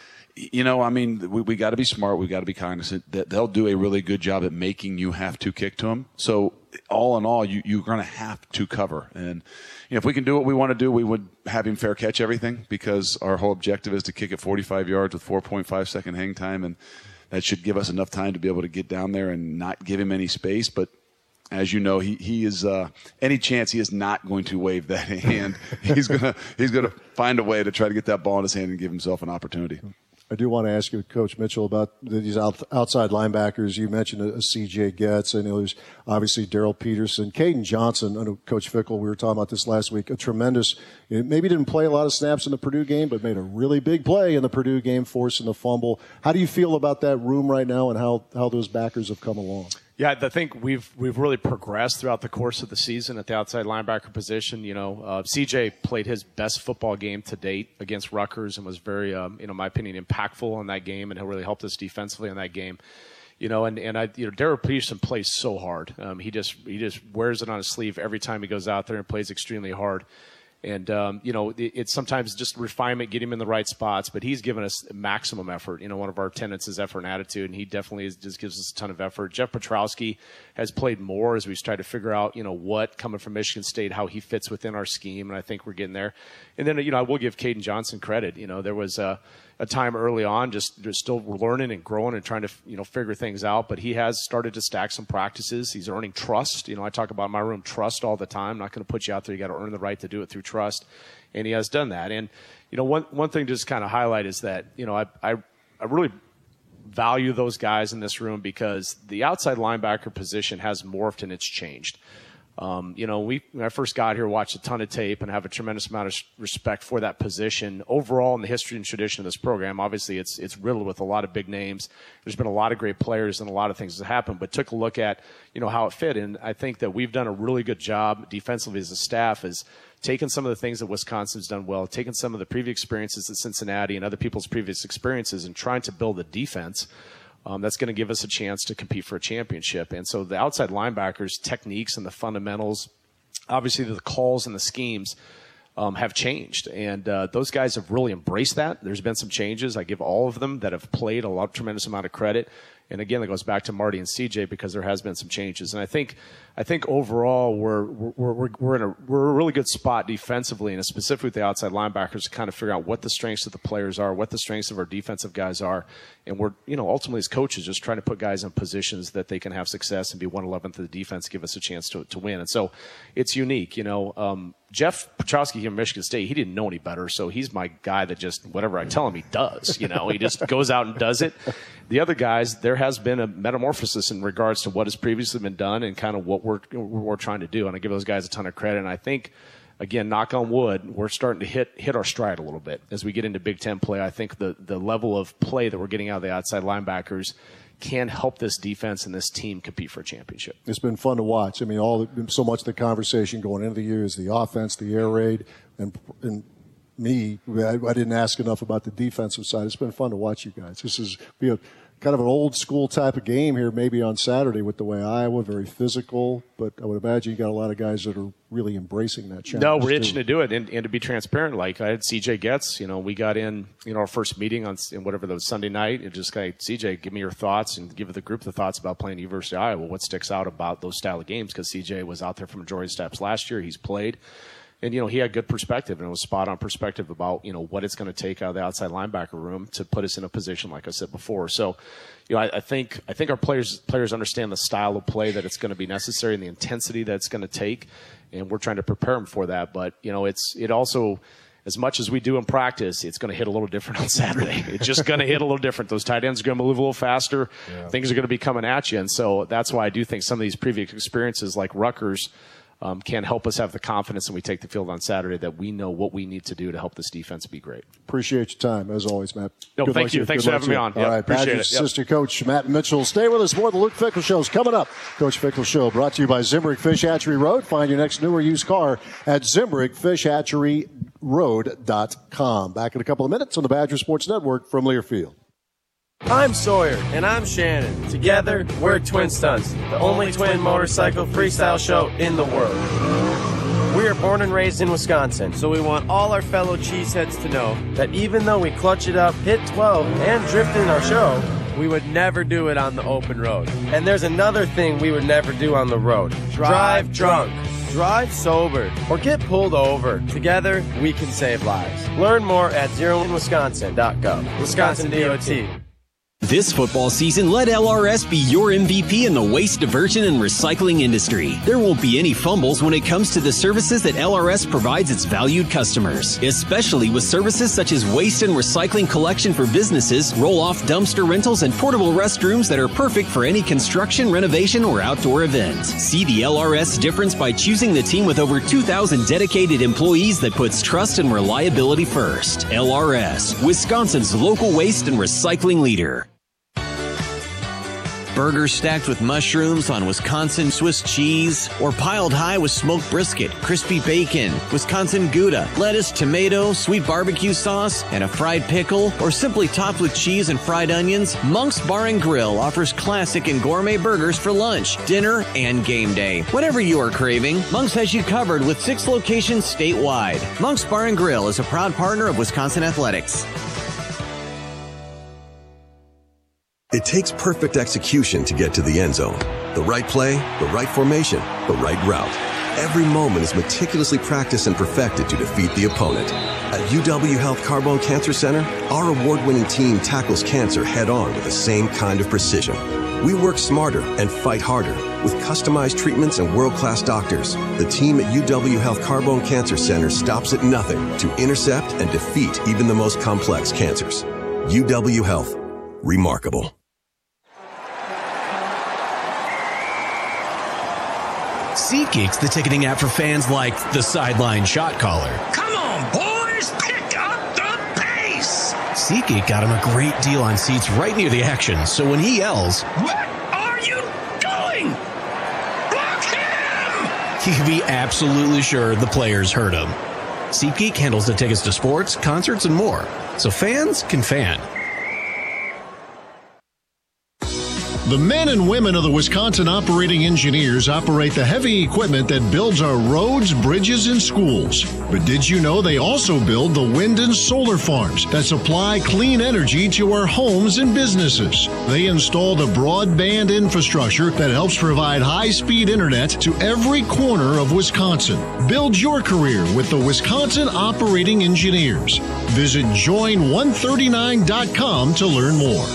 we got to be smart. We got to be cognizant that they'll do a really good job at making you have to kick to them. So all in all, you're going to have to cover. And if we can do what we want to do, we would have him fair catch everything, because our whole objective is to kick it 45 yards with 4.5 second hang time. And that should give us enough time to be able to get down there and not give him any space. But as you know, he is any chance he is not going to wave that hand. He's gonna find a way to try to get that ball in his hand and give himself an opportunity. I do want to ask you, Coach Mitchell, about these outside linebackers. You mentioned a C.J. Getz. I know there's obviously Daryl Peterson. Caden Johnson, I know Coach Fickle, we were talking about this last week, a tremendous, maybe didn't play a lot of snaps in the Purdue game, but made a really big play in the Purdue game, forcing the fumble. How do you feel about that room right now and how those backers have come along? Yeah, I think we've really progressed throughout the course of the season at the outside linebacker position. CJ played his best football game to date against Rutgers and was very, in my opinion, impactful in that game, and he really helped us defensively in that game. Daryl Peterson plays so hard. He just wears it on his sleeve every time he goes out there and plays extremely hard. And, it's sometimes just refinement, get him in the right spots, but he's given us maximum effort. One of our tenets is effort and attitude, and he definitely just gives us a ton of effort. Jeff Petrowski has played more as we've tried to figure out, what coming from Michigan State, how he fits within our scheme, and I think we're getting there. And then, I will give Caden Johnson credit. There was a time early on, just still learning and growing and trying to, figure things out. But he has started to stack some practices. He's earning trust. I talk about in my room trust all the time. I'm not going to put you out there. You got to earn the right to do it through trust. And he has done that. And, one thing to just kind of highlight is that, I really value those guys in this room because the outside linebacker position has morphed and it's changed. When I first got here, watched a ton of tape and have a tremendous amount of respect for that position. Overall, in the history and tradition of this program, obviously it's riddled with a lot of big names. There's been a lot of great players and a lot of things that happened, but took a look at, how it fit. And I think that we've done a really good job defensively as a staff, is taking some of the things that Wisconsin's done well, taking some of the previous experiences at Cincinnati and other people's previous experiences and trying to build a defense that's going to give us a chance to compete for a championship. And so the outside linebackers' techniques and the fundamentals, obviously the calls and the schemes have changed. And those guys have really embraced that. There's been some changes. I give all of them that have played a tremendous amount of credit. And again, that goes back to Marty and CJ because there has been some changes. And I think overall we're in a really good spot defensively, and specifically with the outside linebackers, to kind of figure out what the strengths of the players are, what the strengths of our defensive guys are. And we're, ultimately as coaches, just trying to put guys in positions that they can have success and be 1/11th of the defense, give us a chance to win. And so it's unique. Jeff Petrowski here in Michigan State, he didn't know any better, so he's my guy that just whatever I tell him he does. He just goes out and does it. The other guys, there has been a metamorphosis in regards to what has previously been done and kind of what we're trying to do. And I give those guys a ton of credit. And I think, again, knock on wood, we're starting to hit our stride a little bit as we get into Big Ten play. I think the level of play that we're getting out of the outside linebackers can help this defense and this team compete for a championship. It's been fun to watch. I mean, so much of the conversation going into the year is the offense, the air raid, and me, I didn't ask enough about the defensive side. It's been fun to watch you guys. This is kind of an old school type of game here, maybe on Saturday with the way Iowa, very physical, but I would imagine you got a lot of guys that are really embracing that challenge. No, we're itching to do it. And to be transparent, like I had CJ Getz, we got in, our first meeting on whatever that was Sunday night, and just kind of, CJ, give me your thoughts and give the group the thoughts about playing University of Iowa. What sticks out about those style of games? Because CJ was out there for majority of steps last year. He's played. And, he had good perspective, and it was spot-on perspective about, what it's going to take out of the outside linebacker room to put us in a position, like I said before. So, I think our players understand the style of play that it's going to be necessary and the intensity that it's going to take, and we're trying to prepare them for that. But, it also, as much as we do in practice, it's going to hit a little different on Saturday. It's just going to hit a little different. Those tight ends are going to move a little faster. Yeah. Things are going to be coming at you. And so that's why I do think some of these previous experiences like Rutgers can help us have the confidence when we take the field on Saturday that we know what we need to do to help this defense be great. Appreciate your time, as always, Matt. No, thank you. Thanks for having me on. All right, Badgers assistant coach Matt Mitchell. Stay with us. More of the Luke Fickell Show is coming up. Coach Fickell Show brought to you by Zimbrick Fish Hatchery Road. Find your next new or used car at Zimbrick Fish Hatchery openroad.com. Back in a couple of minutes on the Badger Sports Network from Learfield. I'm Sawyer. And I'm Shannon. Together, we're Twin Stunts, the only twin motorcycle freestyle show in the world. We are born and raised in Wisconsin, so we want all our fellow cheeseheads to know that even though we clutch it up, hit 12, and drift in our show, we would never do it on the open road. And there's another thing we would never do on the road. Drive drunk, drive sober, or get pulled over. Together, we can save lives. Learn more at zeroinwisconsin.gov. Wisconsin DOT. This football season, let LRS be your MVP in the waste diversion and recycling industry. There won't be any fumbles when it comes to the services that LRS provides its valued customers, especially with services such as waste and recycling collection for businesses, roll-off dumpster rentals, and portable restrooms that are perfect for any construction, renovation, or outdoor event. See the LRS difference by choosing the team with over 2,000 dedicated employees that puts trust and reliability first. LRS, Wisconsin's local waste and recycling leader. Burgers stacked with mushrooms on Wisconsin Swiss cheese, or piled high with smoked brisket, crispy bacon, Wisconsin Gouda, lettuce, tomato, sweet barbecue sauce, and a fried pickle, or simply topped with cheese and fried onions, Monk's Bar and Grill offers classic and gourmet burgers for lunch, dinner, and game day. Whatever you are craving, Monk's has you covered with 6 locations statewide. Monk's Bar and Grill is a proud partner of Wisconsin Athletics. It takes perfect execution to get to the end zone. The right play, the right formation, the right route. Every moment is meticulously practiced and perfected to defeat the opponent. At UW Health Carbone Cancer Center, our award-winning team tackles cancer head-on with the same kind of precision. We work smarter and fight harder with customized treatments and world-class doctors. The team at UW Health Carbone Cancer Center stops at nothing to intercept and defeat even the most complex cancers. UW Health. Remarkable. SeatGeek's the ticketing app for fans like the sideline shot caller. Come on, boys, pick up the pace! SeatGeek got him a great deal on seats right near the action, so when he yells, "What are you doing? Block him!" he can be absolutely sure the players heard him. SeatGeek handles the tickets to sports, concerts, and more, so fans can fan. The men and women of the Wisconsin Operating Engineers operate the heavy equipment that builds our roads, bridges, and schools. But did you know they also build the wind and solar farms that supply clean energy to our homes and businesses? They install the broadband infrastructure that helps provide high-speed internet to every corner of Wisconsin. Build your career with the Wisconsin Operating Engineers. Visit join139.com to learn more.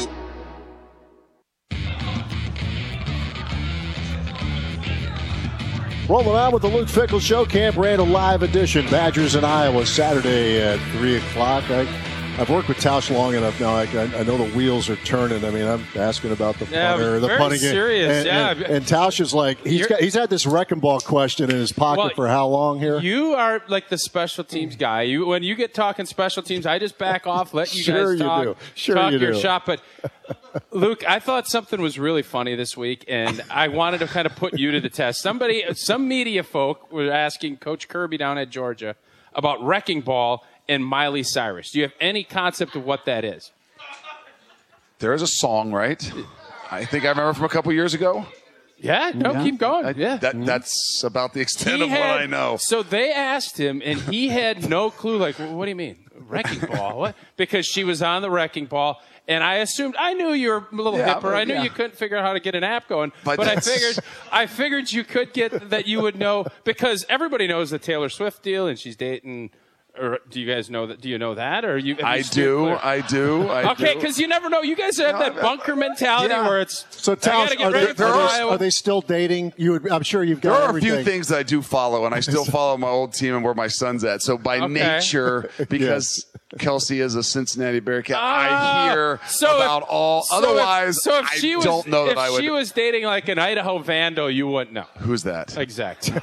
Rolling on with the Luke Fickell Show, Camp Randall Live Edition. Badgers in Iowa, Saturday at 3 o'clock. I've worked with Tausch long enough now. I know the wheels are turning. I mean, I'm asking about the punter, the punting game. Serious, and Tausch is like, he's had this wrecking ball question in his pocket for how long here? You are like the special teams guy. When you get talking special teams, I just back off, let you guys talk, talk your shop. But Luke, I thought something was really funny this week, and I wanted to kind of put you to the test. Some media folk were asking Coach Kirby down at Georgia about wrecking ball and Miley Cyrus. Do you have any concept of what that is? There is a song, right? I think I remember from a couple years ago. Yeah, keep going. That's about the extent of what I know. So they asked him, and he had no clue. Like, what do you mean? Wrecking ball? What? Because she was on the wrecking ball. And I knew you were a little hipper. I knew you couldn't figure out how to get an app going. But I figured you could that you would know, because everybody knows the Taylor Swift deal, and she's dating. Or do you guys know that? Do you know that? Or you? I do. Okay, because you never know. You guys have that bunker mentality where it's. So, are they still dating? I'm sure you've got. There are everything. a few things that I do follow, and I still follow my old team and where my son's at. So by nature, because Kelsey is a Cincinnati Bearcat, I hear about all. Otherwise, I don't know that I would. If she was dating like an Idaho Vandal, you wouldn't know. Who's that? Exactly.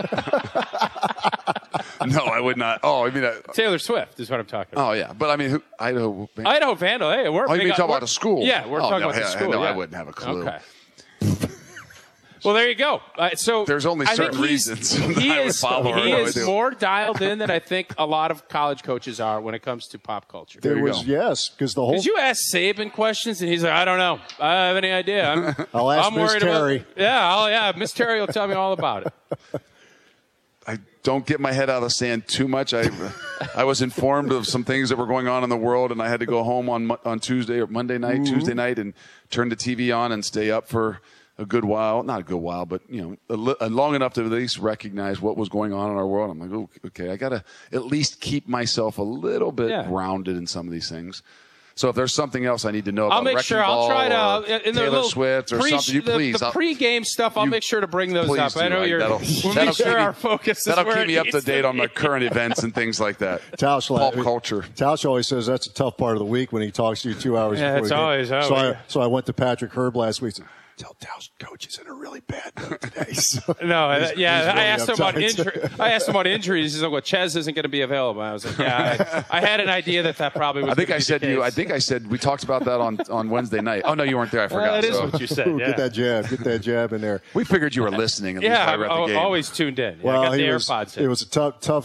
No, I would not. Oh, I mean Taylor Swift is what I'm talking about. Oh yeah, but I mean Idaho Vandal. Hey, we're. Oh, you mean talking about a school? Yeah, we're talking about the school. No, I wouldn't have a clue. Okay. Well, there you go. So there's only certain reasons He I would follow her. He is more dialed in than I think a lot of college coaches are when it comes to pop culture. Because the whole. Did you ask Saban questions and he's like, I don't know, I don't have any idea. I'll ask I'm Miss worried Terry. Miss Terry will tell me all about it. I don't get my head out of the sand too much. I was informed of some things that were going on in the world, and I had to go home on Tuesday or Monday night, Mm-hmm. Tuesday night, and turn the TV on and stay up for a good while. Not a good while, but long enough to at least recognize what was going on in our world. I'm like, oh, okay, I got to at least keep myself a little bit grounded in some of these things. So if there's something else I need to know about I'll make sure. I'll try to in the Taylor Swift or something. Please, the pregame stuff. I'll make sure to bring those up. I know you're. That'll make sure our focus is that'll where keep me up to date on the current events and things like that. Pop culture. Tausch always says that's a tough part of the week when he talks to you 2 hours before it's the game. always. So I went to Patrick Herb last week. Tell Tausch coach is in a really bad mood today. I asked him about injury. I asked him about injuries. He's like, "Well, Chez isn't going to be available." I was like, "Yeah, I had an idea that probably was." I think I said we talked about that on Wednesday night. Oh no, you weren't there. I forgot. That is what you said. Yeah. Get that jab in there. We figured you were listening. I'm always tuned in. Well, I got the AirPods in. It was a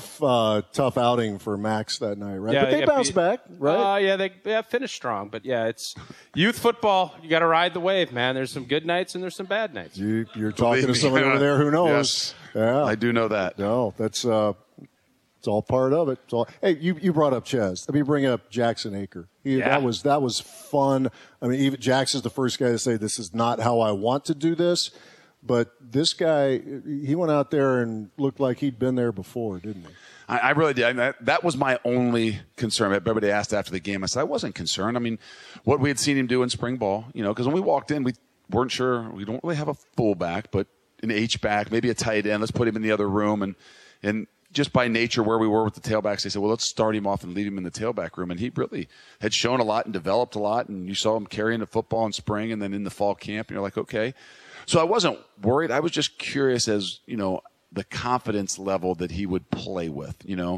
tough outing for Max that night, right? But they bounced back, right? They finished strong. But it's youth football. You got to ride the wave, man. There's some good nights and there's some bad nights. You're talking to somebody over there who knows. Yes, yeah, I do know that. No, that's it's all part of it. Hey, you brought up Chez. Let me bring up Jackson Aker. That was fun. I mean, even Jackson's the first guy to say this is not how I want to do this, but this guy, he went out there and looked like he'd been there before, didn't he? I really did. That was my only concern. Everybody asked after the game. I said I wasn't concerned. I mean, what we had seen him do in spring ball, because when we walked in, we weren't sure. We don't really have a fullback, but an H-back, maybe a tight end. Let's put him in the other room. And just by nature where we were with the tailbacks, they said, well, let's start him off and leave him in the tailback room. And he really had shown a lot and developed a lot. And you saw him carrying the football in spring and then in the fall camp. And you're like, okay. So I wasn't worried. I was just curious as, the confidence level that he would play with,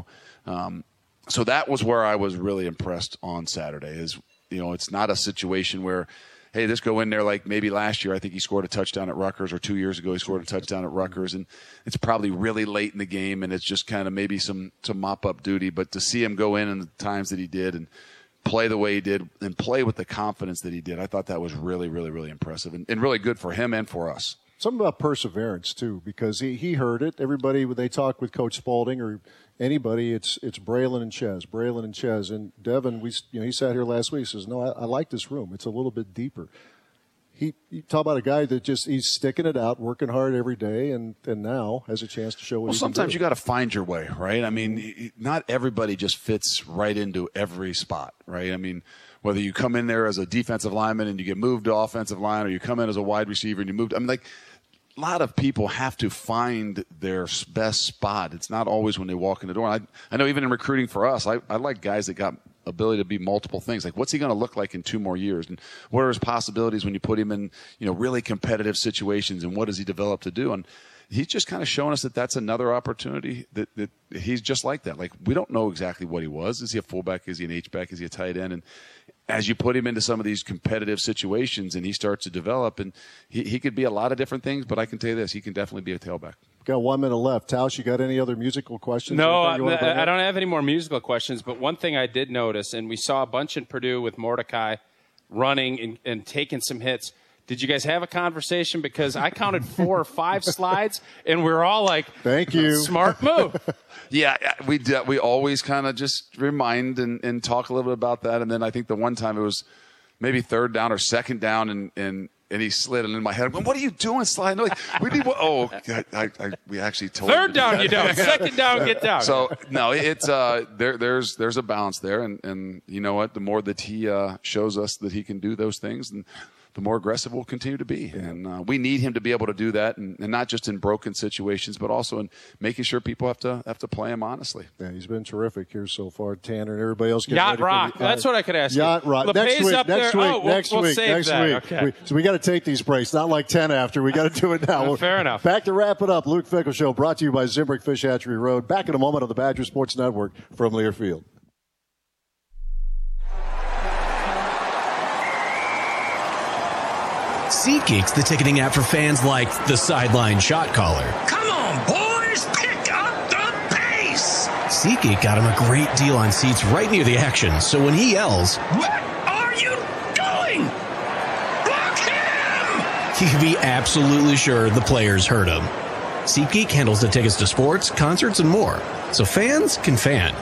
So that was where I was really impressed on Saturday is, it's not a situation where, hey, let's go in there like maybe last year. I think he scored a touchdown at Rutgers, or 2 years ago he scored a touchdown at Rutgers, and it's probably really late in the game, and it's just kind of maybe some mop-up duty. But to see him go in the times that he did and play the way he did and play with the confidence that he did, I thought that was really, really, really impressive and really good for him and for us. Something about perseverance, too, because he heard it. Everybody, when they talk with Coach Spalding or anybody, it's Braylon and Chez. And Devin, he sat here last week and says, no, I like this room. It's a little bit deeper. You talk about a guy that he's sticking it out, working hard every day, and now has a chance to show what he can do. Sometimes you got to find your way, right? I mean, not everybody just fits right into every spot, right? I mean, whether you come in there as a defensive lineman and you get moved to offensive line, or you come in as a wide receiver and you moved, a lot of people have to find their best spot. It's not always when they walk in the door. I know even in recruiting for us, I like guys that got ability to be multiple things. Like, what's he going to look like in 2 more years? And what are his possibilities when you put him in, really competitive situations, and what does he develop to do? And he's just kind of showing us that that's another opportunity that he's just like that. Like, we don't know exactly what he was. Is he a fullback? Is he an H-back? Is he a tight end? And as you put him into some of these competitive situations and he starts to develop, and he could be a lot of different things, but I can tell you this, he can definitely be a tailback. Got 1 minute left. Tausch, you got any other musical questions? No, I don't have any more musical questions, but one thing I did notice, and we saw a bunch in Purdue with Mordecai running and taking some hits. Did you guys have a conversation? Because I counted 4 or 5 slides, and we're all like, "Thank you, smart move." Yeah, we always kind of just remind and talk a little bit about that. And then I think the one time it was maybe 3rd down or 2nd down, and he slid, and in my head, what are you doing, sliding? Like, we actually told 3rd down, you don't. 2nd down, get down. So no, it's there's a balance there, and you know what? The more that he shows us that he can do those things, and the more aggressive we'll continue to be. And we need him to be able to do that, and not just in broken situations, but also in making sure people have to play him honestly. Yeah, he's been terrific here so far. Tanner and everybody else. Yacht Rock. That's what I could ask Yacht Rock. Next week. Okay. So we got to take these breaks. Not like 10 after. We got to do it now. Fair enough. Back to wrap it up. Luke Fickell Show brought to you by Zimbrick Fish Hatchery Road. Back in a moment on the Badger Sports Network from Learfield. SeatGeek's the ticketing app for fans like the sideline shot caller. Come on, boys, pick up the pace. SeatGeek got him a great deal on seats right near the action, so when he yells, "What are you doing? Block him!" he can be absolutely sure the players heard him. SeatGeek handles the tickets to sports, concerts, and more, so fans can fan.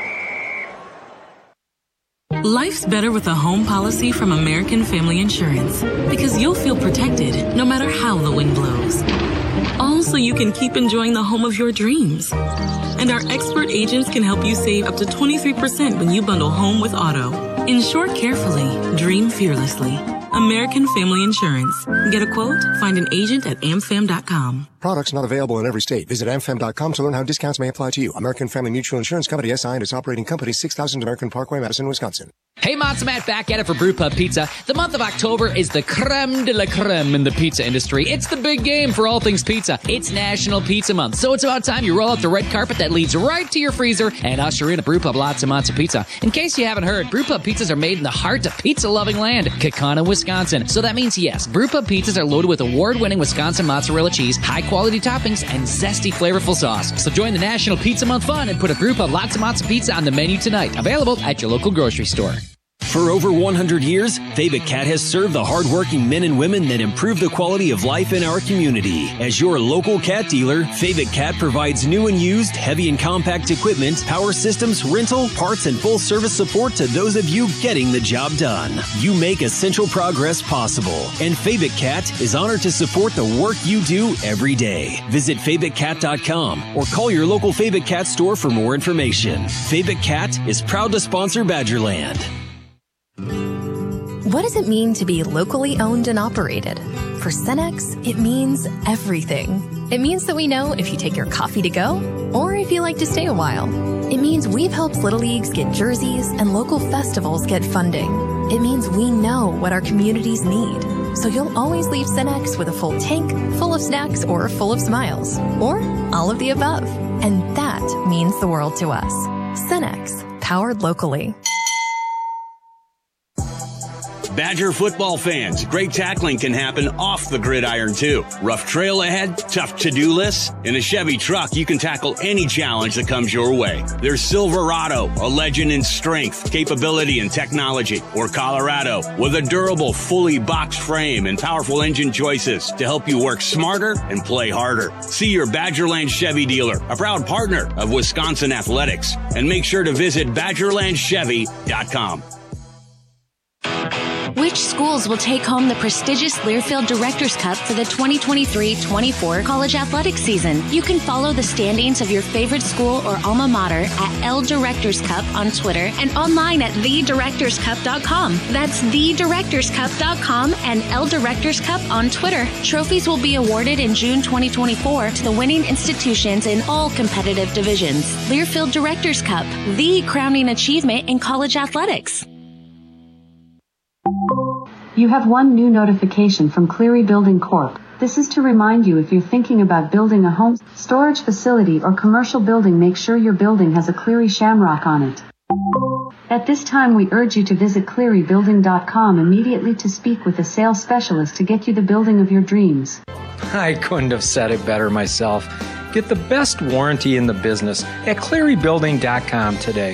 Life's better with a home policy from American Family Insurance because you'll feel protected no matter how the wind blows. All so you can keep enjoying the home of your dreams. And our expert agents can help you save up to 23% when you bundle home with auto. Insure carefully, dream fearlessly. American Family Insurance. Get a quote? Find an agent at amfam.com. Products not available in every state. Visit amfam.com to learn how discounts may apply to you. American Family Mutual Insurance Company, SI, and its operating company, 6000 American Parkway, Madison, Wisconsin. Hey, Matzo Matt back at it for Brewpub Pizza. The month of October is the creme de la creme in the pizza industry. It's the big game for all things pizza. It's National Pizza Month, so it's about time you roll out the red carpet that leads right to your freezer and usher in a Brewpub Lots of Matzo Pizza. In case you haven't heard, Brewpub pizzas are made in the heart of pizza-loving land, Kaukauna, Wisconsin. So that means, yes, Brewpub pizzas are loaded with award-winning Wisconsin mozzarella cheese, high-quality toppings, and zesty, flavorful sauce. So join the National Pizza Month fun and put a Brewpub Lots of Matzo Pizza on the menu tonight. Available at your local grocery store. For over 100 years, Fabic Cat has served the hardworking men and women that improve the quality of life in our community. As your local cat dealer, Fabic Cat provides new and used heavy and compact equipment, power systems, rental, parts, and full service support to those of you getting the job done. You make essential progress possible, and Fabic Cat is honored to support the work you do every day. Visit FabicCat.com or call your local Fabic Cat store for more information. Fabic Cat is proud to sponsor Badgerland. What does it mean to be locally owned and operated? For Cenex, it means everything. It means that we know if you take your coffee to go or if you like to stay a while. It means we've helped Little Leagues get jerseys and local festivals get funding. It means we know what our communities need. So you'll always leave Cenex with a full tank, full of snacks, or full of smiles. Or all of the above. And that means the world to us. Cenex, powered locally. Badger football fans, great tackling can happen off the gridiron too. Rough trail ahead, tough to-do lists. In a Chevy truck, you can tackle any challenge that comes your way. There's Silverado, a legend in strength, capability, and technology. Or Colorado, with a durable, fully boxed frame and powerful engine choices to help you work smarter and play harder. See your Badgerland Chevy dealer, a proud partner of Wisconsin Athletics. And make sure to visit BadgerlandChevy.com. Which schools will take home the prestigious Learfield Directors Cup for the 2023-24 college athletics season? You can follow the standings of your favorite school or alma mater at L Directors Cup on Twitter and online at thedirectorscup.com. That's thedirectorscup.com and L Directors Cup on Twitter. Trophies will be awarded in June 2024 to the winning institutions in all competitive divisions. Learfield Directors Cup, the crowning achievement in college athletics. You have one new notification from Cleary Building Corp. This is to remind you if you're thinking about building a home, storage facility, or commercial building, make sure your building has a Cleary Shamrock on it. At this time, we urge you to visit clearybuilding.com immediately to speak with a sales specialist to get you the building of your dreams. I couldn't have said it better myself. Get the best warranty in the business at clearybuilding.com today.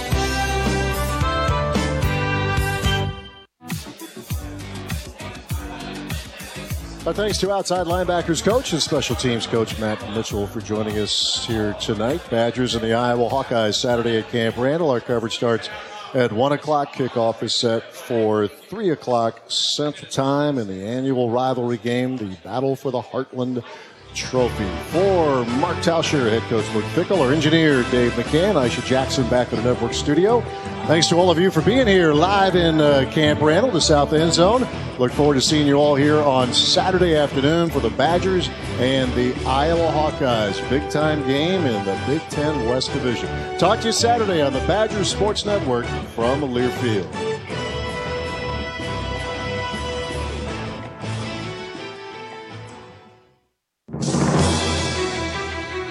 Our thanks to outside linebackers coach and special teams coach Matt Mitchell for joining us here tonight. Badgers and the Iowa Hawkeyes Saturday at Camp Randall. Our coverage starts at 1 o'clock. Kickoff is set for 3 o'clock Central Time in the annual rivalry game, the Battle for the Heartland Trophy. For Mark Tauscher, head coach Luke Fickell, our engineer Dave McCann, Aisha Jackson back at the network studio. Thanks to all of you for being here live in Camp Randall, the South End Zone. Look forward to seeing you all here on Saturday afternoon for the Badgers and the Iowa Hawkeyes. Big time game in the Big Ten West Division. Talk to you Saturday on the Badgers Sports Network from Learfield.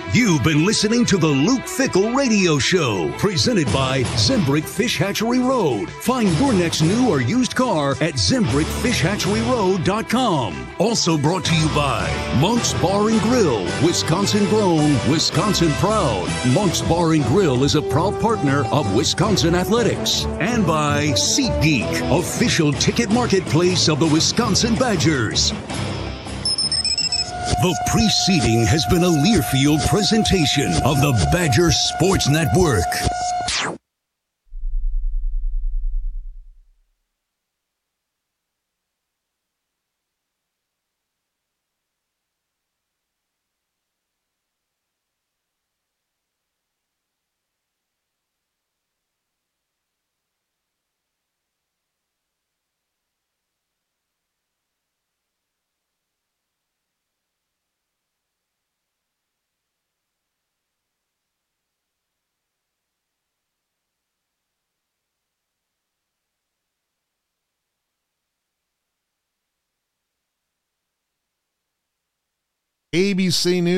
You've been listening to the Luke Fickell Radio Show, presented by Zimbrick Fish Hatchery Road. Find your next new or used car at ZimbrickFishHatcheryRoad.com. Also brought to you by Monk's Bar and Grill, Wisconsin grown, Wisconsin proud. Monk's Bar and Grill is a proud partner of Wisconsin Athletics. And by SeatGeek, official ticket marketplace of the Wisconsin Badgers. The preceding has been a Learfield presentation of the Badger Sports Network. ABC News.